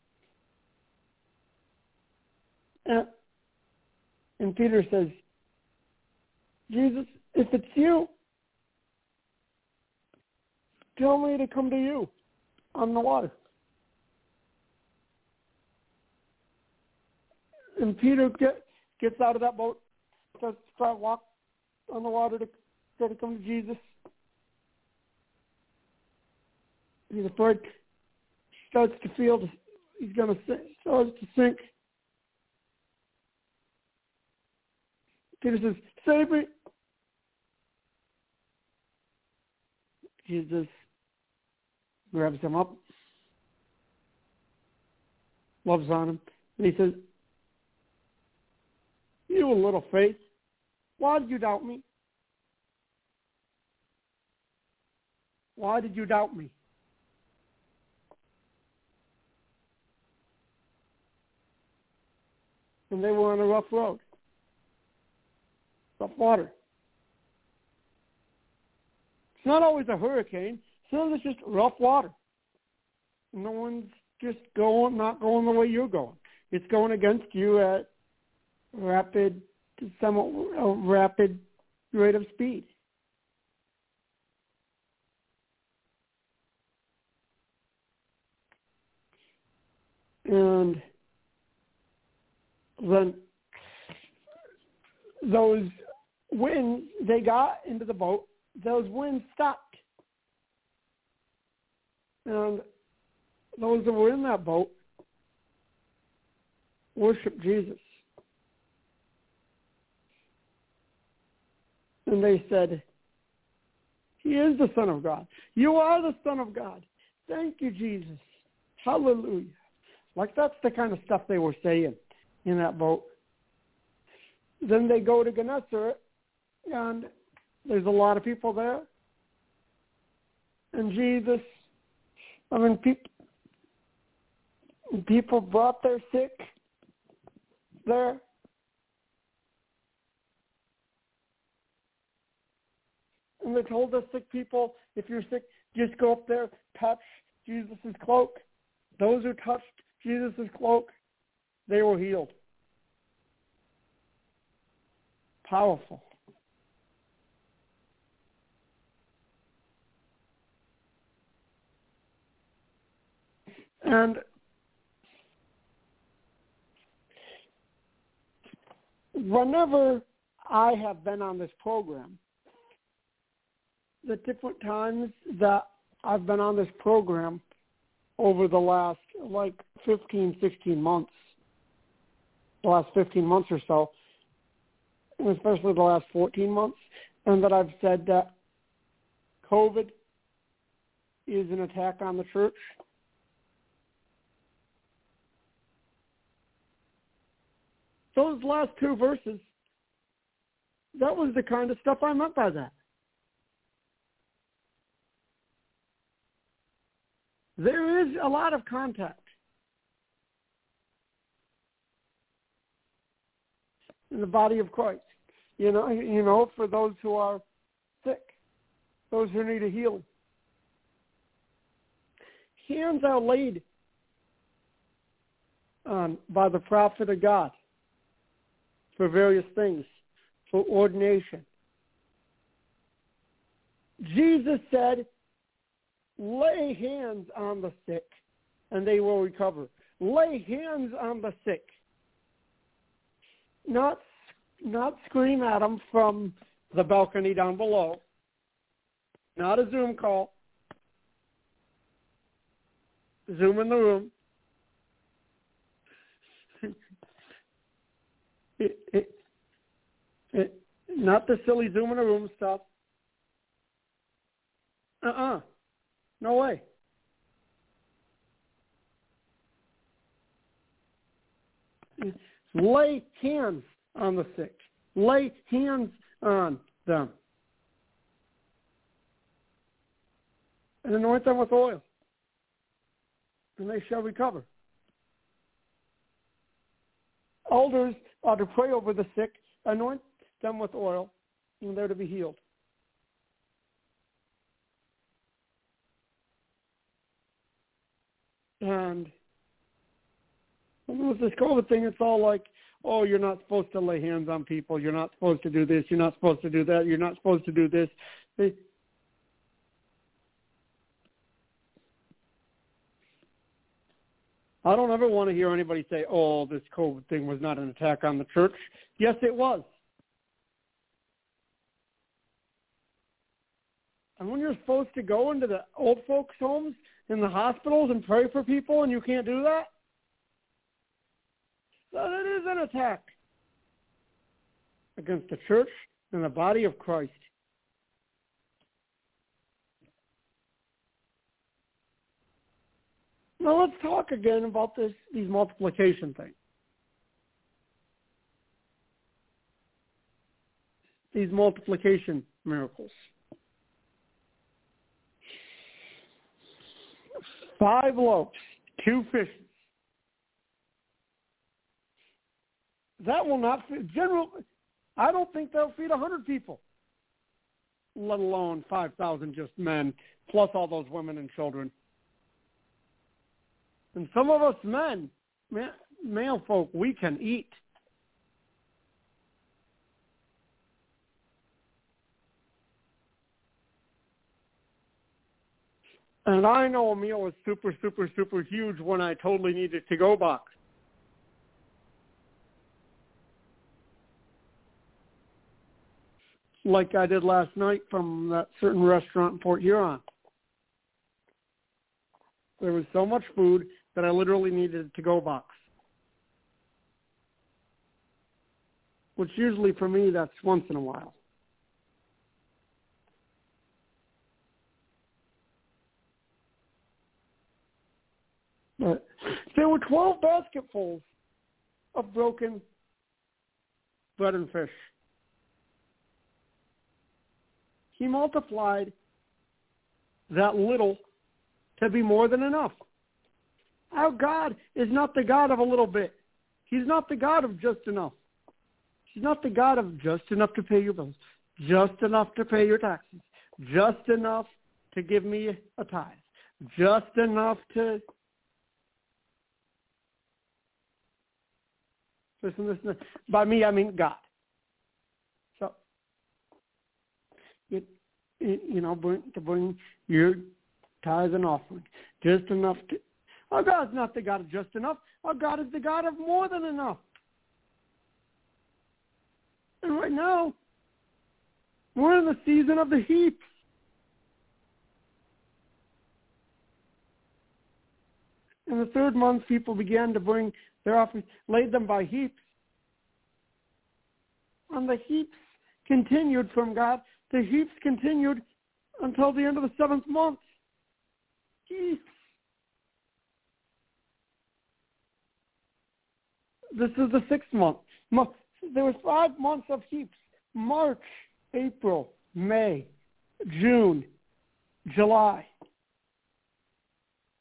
And Peter says, "Jesus, if it's you, tell me to come to you on the water." And Peter gets out of that boat, starts to walk on the water to try to come to Jesus. He's afraid. Starts to feel he's going to starts to sink. Peter says, "Save me." Jesus grabs him up, loves on him, and he says, "You little faith, why did you doubt me? Why did you doubt me?" And they were on a rough road, rough water. It's not always a hurricane. Sometimes it's just rough water. No one's just not going the way you're going. It's going against you at somewhat rapid rate of speed. And then those winds, they got into the boat, those winds stopped. And those that were in that boat worshiped Jesus. And they said, "He is the Son of God. You are the Son of God. Thank you, Jesus. Hallelujah." Like that's the kind of stuff they were saying in that boat. Then they go to Gennesaret, and there's a lot of people there. And Jesus, people brought their sick there. And they told the sick people, if you're sick, just go up there, touch Jesus' cloak. Those who touched Jesus' cloak, they were healed. Powerful. And whenever I have been on this program, the different times that I've been on this program over the last 15, 16 months, the last 15 months or so, and especially the last 14 months, and that I've said that COVID is an attack on the church. Those last two verses, that was the kind of stuff I meant by that. There is a lot of contact. in the body of Christ. You know, for those who are sick, those who need a healing. Hands are laid on by the prophet of God for various things, for ordination. Jesus said, lay hands on the sick and they will recover. Lay hands on the sick. Not scream at them from the balcony down below. Not a Zoom call. Zoom in the room. Not the silly Zoom in the room stuff. No way. Lay hands on the sick. Lay hands on them. And anoint them with oil. And they shall recover. Elders are to pray over the sick, anoint them with oil, and they're to be healed. And with this COVID thing, it's all like, oh, you're not supposed to lay hands on people. You're not supposed to do this. You're not supposed to do that. You're not supposed to do this. I don't ever want to hear anybody say, oh, this COVID thing was not an attack on the church. Yes, it was. And when you're supposed to go into the old folks' homes in the hospitals and pray for people and you can't do that, then it is an attack against the church and the body of Christ. Now let's talk again about these multiplication things. These multiplication miracles. 5 loaves, 2 fishes. That will not feed, I don't think they'll feed 100 people, let alone 5,000 just men, plus all those women and children. And some of us men, male folk, we can eat. And I know a meal was super, super, super huge when I totally needed to-go box. Like I did last night from that certain restaurant in Port Huron. There was so much food that I literally needed a to-go box. Which usually for me, that's once in a while. But there were 12 basketfuls of broken bread and fish. He multiplied that little to be more than enough. Our God is not the God of a little bit. He's not the God of just enough. He's not the God of just enough to pay your bills, just enough to pay your taxes, just enough to give me a tithe, just enough to this and this and that. By me, I mean God. So, bring your tithe and offering, just enough to. Our God's not the God of just enough. Our God is the God of more than enough. And right now, we're in the season of the heaps. In the 3rd month, people began to bring their offerings, laid them by heaps. And the heaps continued from God. The heaps continued until the end of the 7th month. Heaps. This is the 6th month. There was 5 months of heaps. March, April, May, June, July.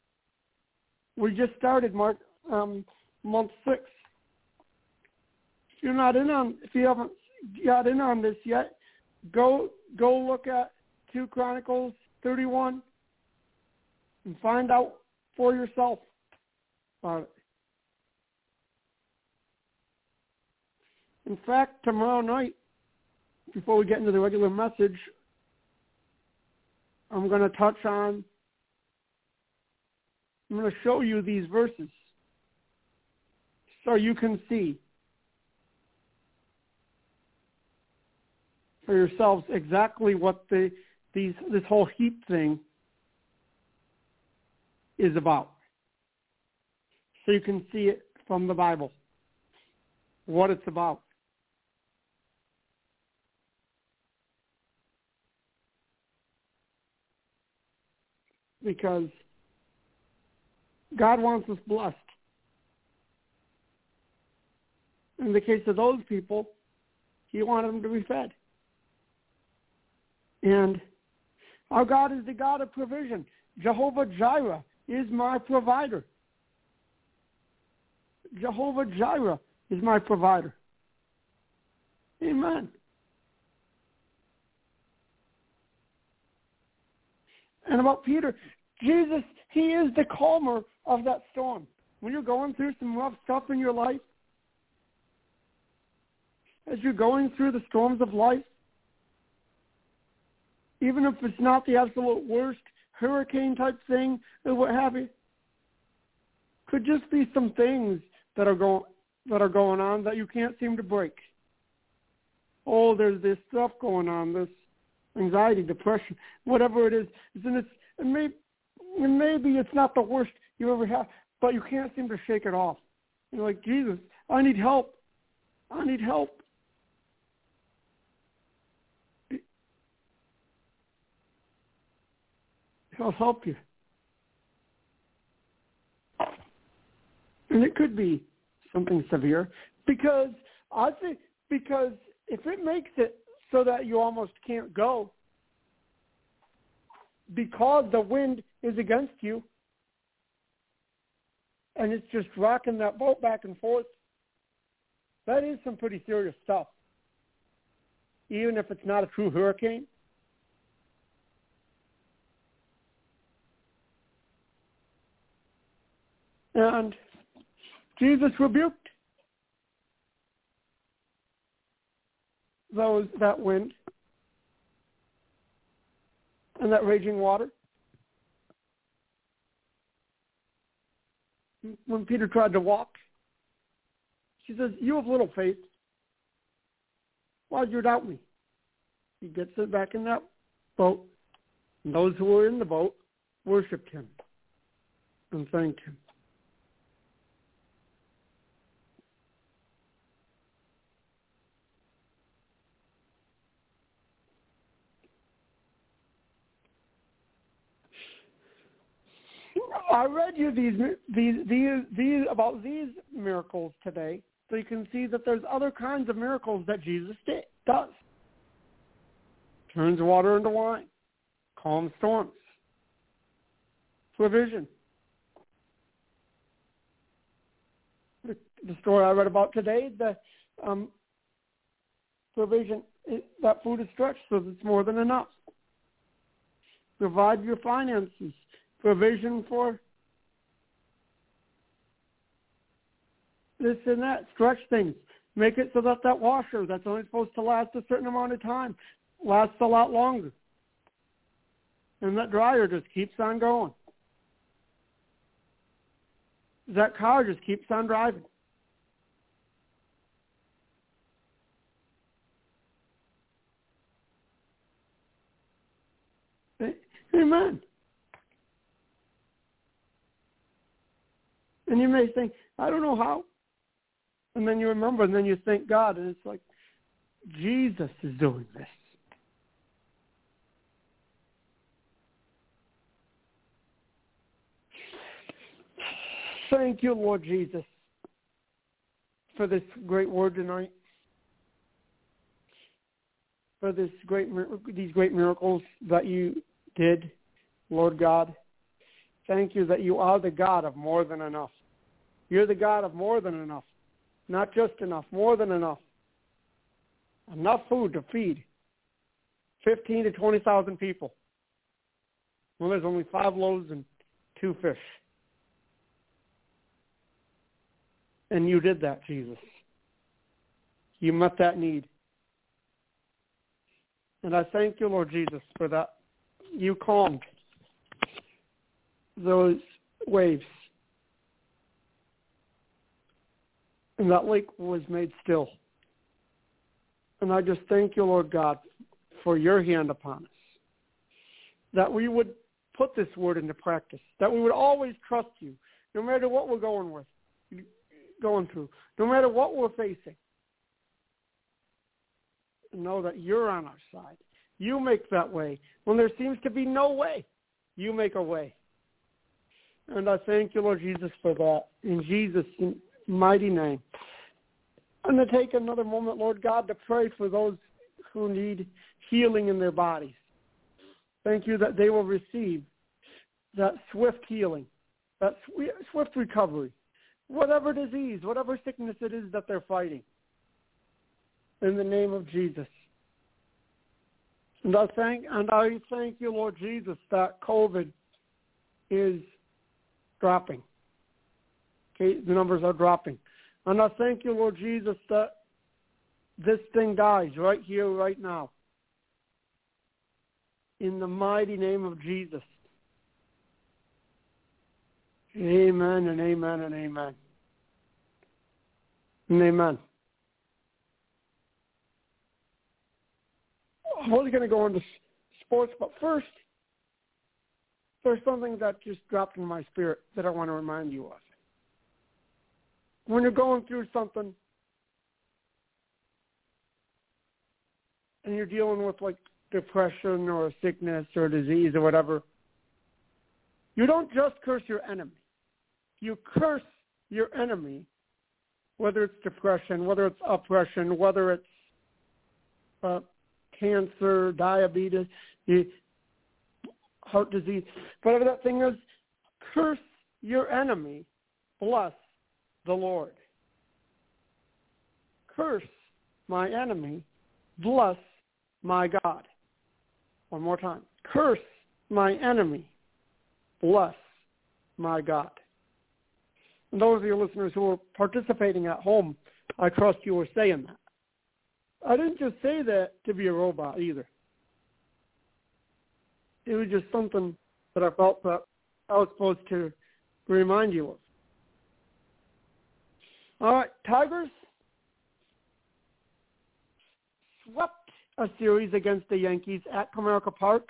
We just started month 6. if you haven't got in on this yet, go look at 2 Chronicles 31 and find out for yourself about it. In fact, tomorrow night, before we get into the regular message, I'm going to show you these verses so you can see for yourselves exactly what this whole heat thing is about. So you can see it from the Bible, what it's about. Because God wants us blessed. In the case of those people, he wanted them to be fed. And our God is the God of provision. Jehovah Jireh is my provider. Jehovah Jireh is my provider. Amen. And about Peter, Jesus, he is the calmer of that storm. When you're going through some rough stuff in your life, as you're going through the storms of life, even if it's not the absolute worst hurricane type thing or what have you, could just be some things that are going on that you can't seem to break. Oh, there's this stuff going on, this anxiety, depression, whatever it is. Maybe it's not the worst you ever had, but you can't seem to shake it off. You're like, Jesus, I need help. I need help. He'll help you. And it could be something severe because if it makes it so that you almost can't go because the wind is against you and it's just rocking that boat back and forth, that is some pretty serious stuff. Even if it's not a true hurricane. And Jesus rebuked that wind and that raging water. When Peter tried to walk, she says, "You have little faith. Why did you doubt me?" He gets it back in that boat, and those who were in the boat worshipped him and thanked him. I read you these about these miracles today, so you can see that there's other kinds of miracles that Jesus does. Turns water into wine, calms storms, provision. The story I read about today, the provision, that food is stretched so that it's more than enough. Provide your finances. Provision for this and that. Stretch things. Make it so that washer that's only supposed to last a certain amount of time lasts a lot longer. And that dryer just keeps on going. That car just keeps on driving. Amen. And you may think, I don't know how. And then you remember, and then you thank God, and it's like, Jesus is doing this. Thank you, Lord Jesus, for this great word tonight, for these great miracles that you did, Lord God. Thank you that you are the God of more than enough. You're the God of more than enough. Not just enough, more than enough. Enough food to feed 15 to 20,000 people. Well, there's only 5 loaves and 2 fish. And you did that, Jesus. You met that need. And I thank you, Lord Jesus, for that. You calmed those waves. And that lake was made still. And I just thank you, Lord God, for your hand upon us. That we would put this word into practice. That we would always trust you, no matter what we're going through, no matter what we're facing. And know that you're on our side. You make that way. When there seems to be no way, you make a way. And I thank you, Lord Jesus, for that. In Jesus' mighty name. I'm going to take another moment, Lord God, to pray for those who need healing in their bodies. Thank you that they will receive that swift healing, that swift recovery, whatever disease, whatever sickness it is that they're fighting. In the name of Jesus. And I thank you, Lord Jesus, that COVID is dropping. Okay, the numbers are dropping. And I thank you, Lord Jesus, that this thing dies right here, right now. In the mighty name of Jesus. Amen and amen and amen. And amen. I was going to go into sports, but first, there's something that just dropped in my spirit that I want to remind you of. When you're going through something and you're dealing with like depression or sickness or disease or whatever, you don't just curse your enemy. You curse your enemy, whether it's depression, whether it's oppression, whether it's cancer, diabetes, heart disease, whatever that thing is, curse your enemy, bless the Lord. Curse my enemy, bless my God. One more time. Curse my enemy, bless my God. And those of your listeners who are participating at home, I trust you were saying that. I didn't just say that to be a robot either. It was just something that I felt that I was supposed to remind you of. All right, Tigers swept a series against the Yankees at Comerica Park.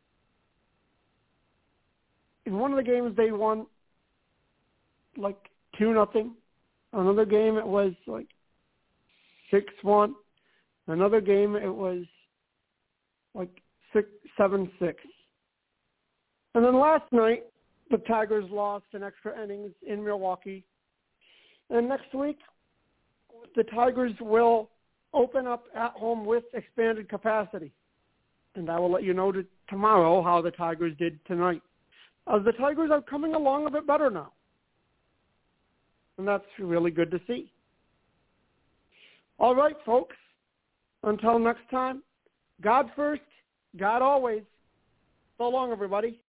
In one of the games, they won like 2-0. Another game, it was like 6-1. Another game, it was like 7-6. And then last night, the Tigers lost in extra innings in Milwaukee. And next week, the Tigers will open up at home with expanded capacity. And I will let you know tomorrow how the Tigers did tonight. The Tigers are coming along a bit better now. And that's really good to see. All right, folks. Until next time, God first, God always. So long, everybody.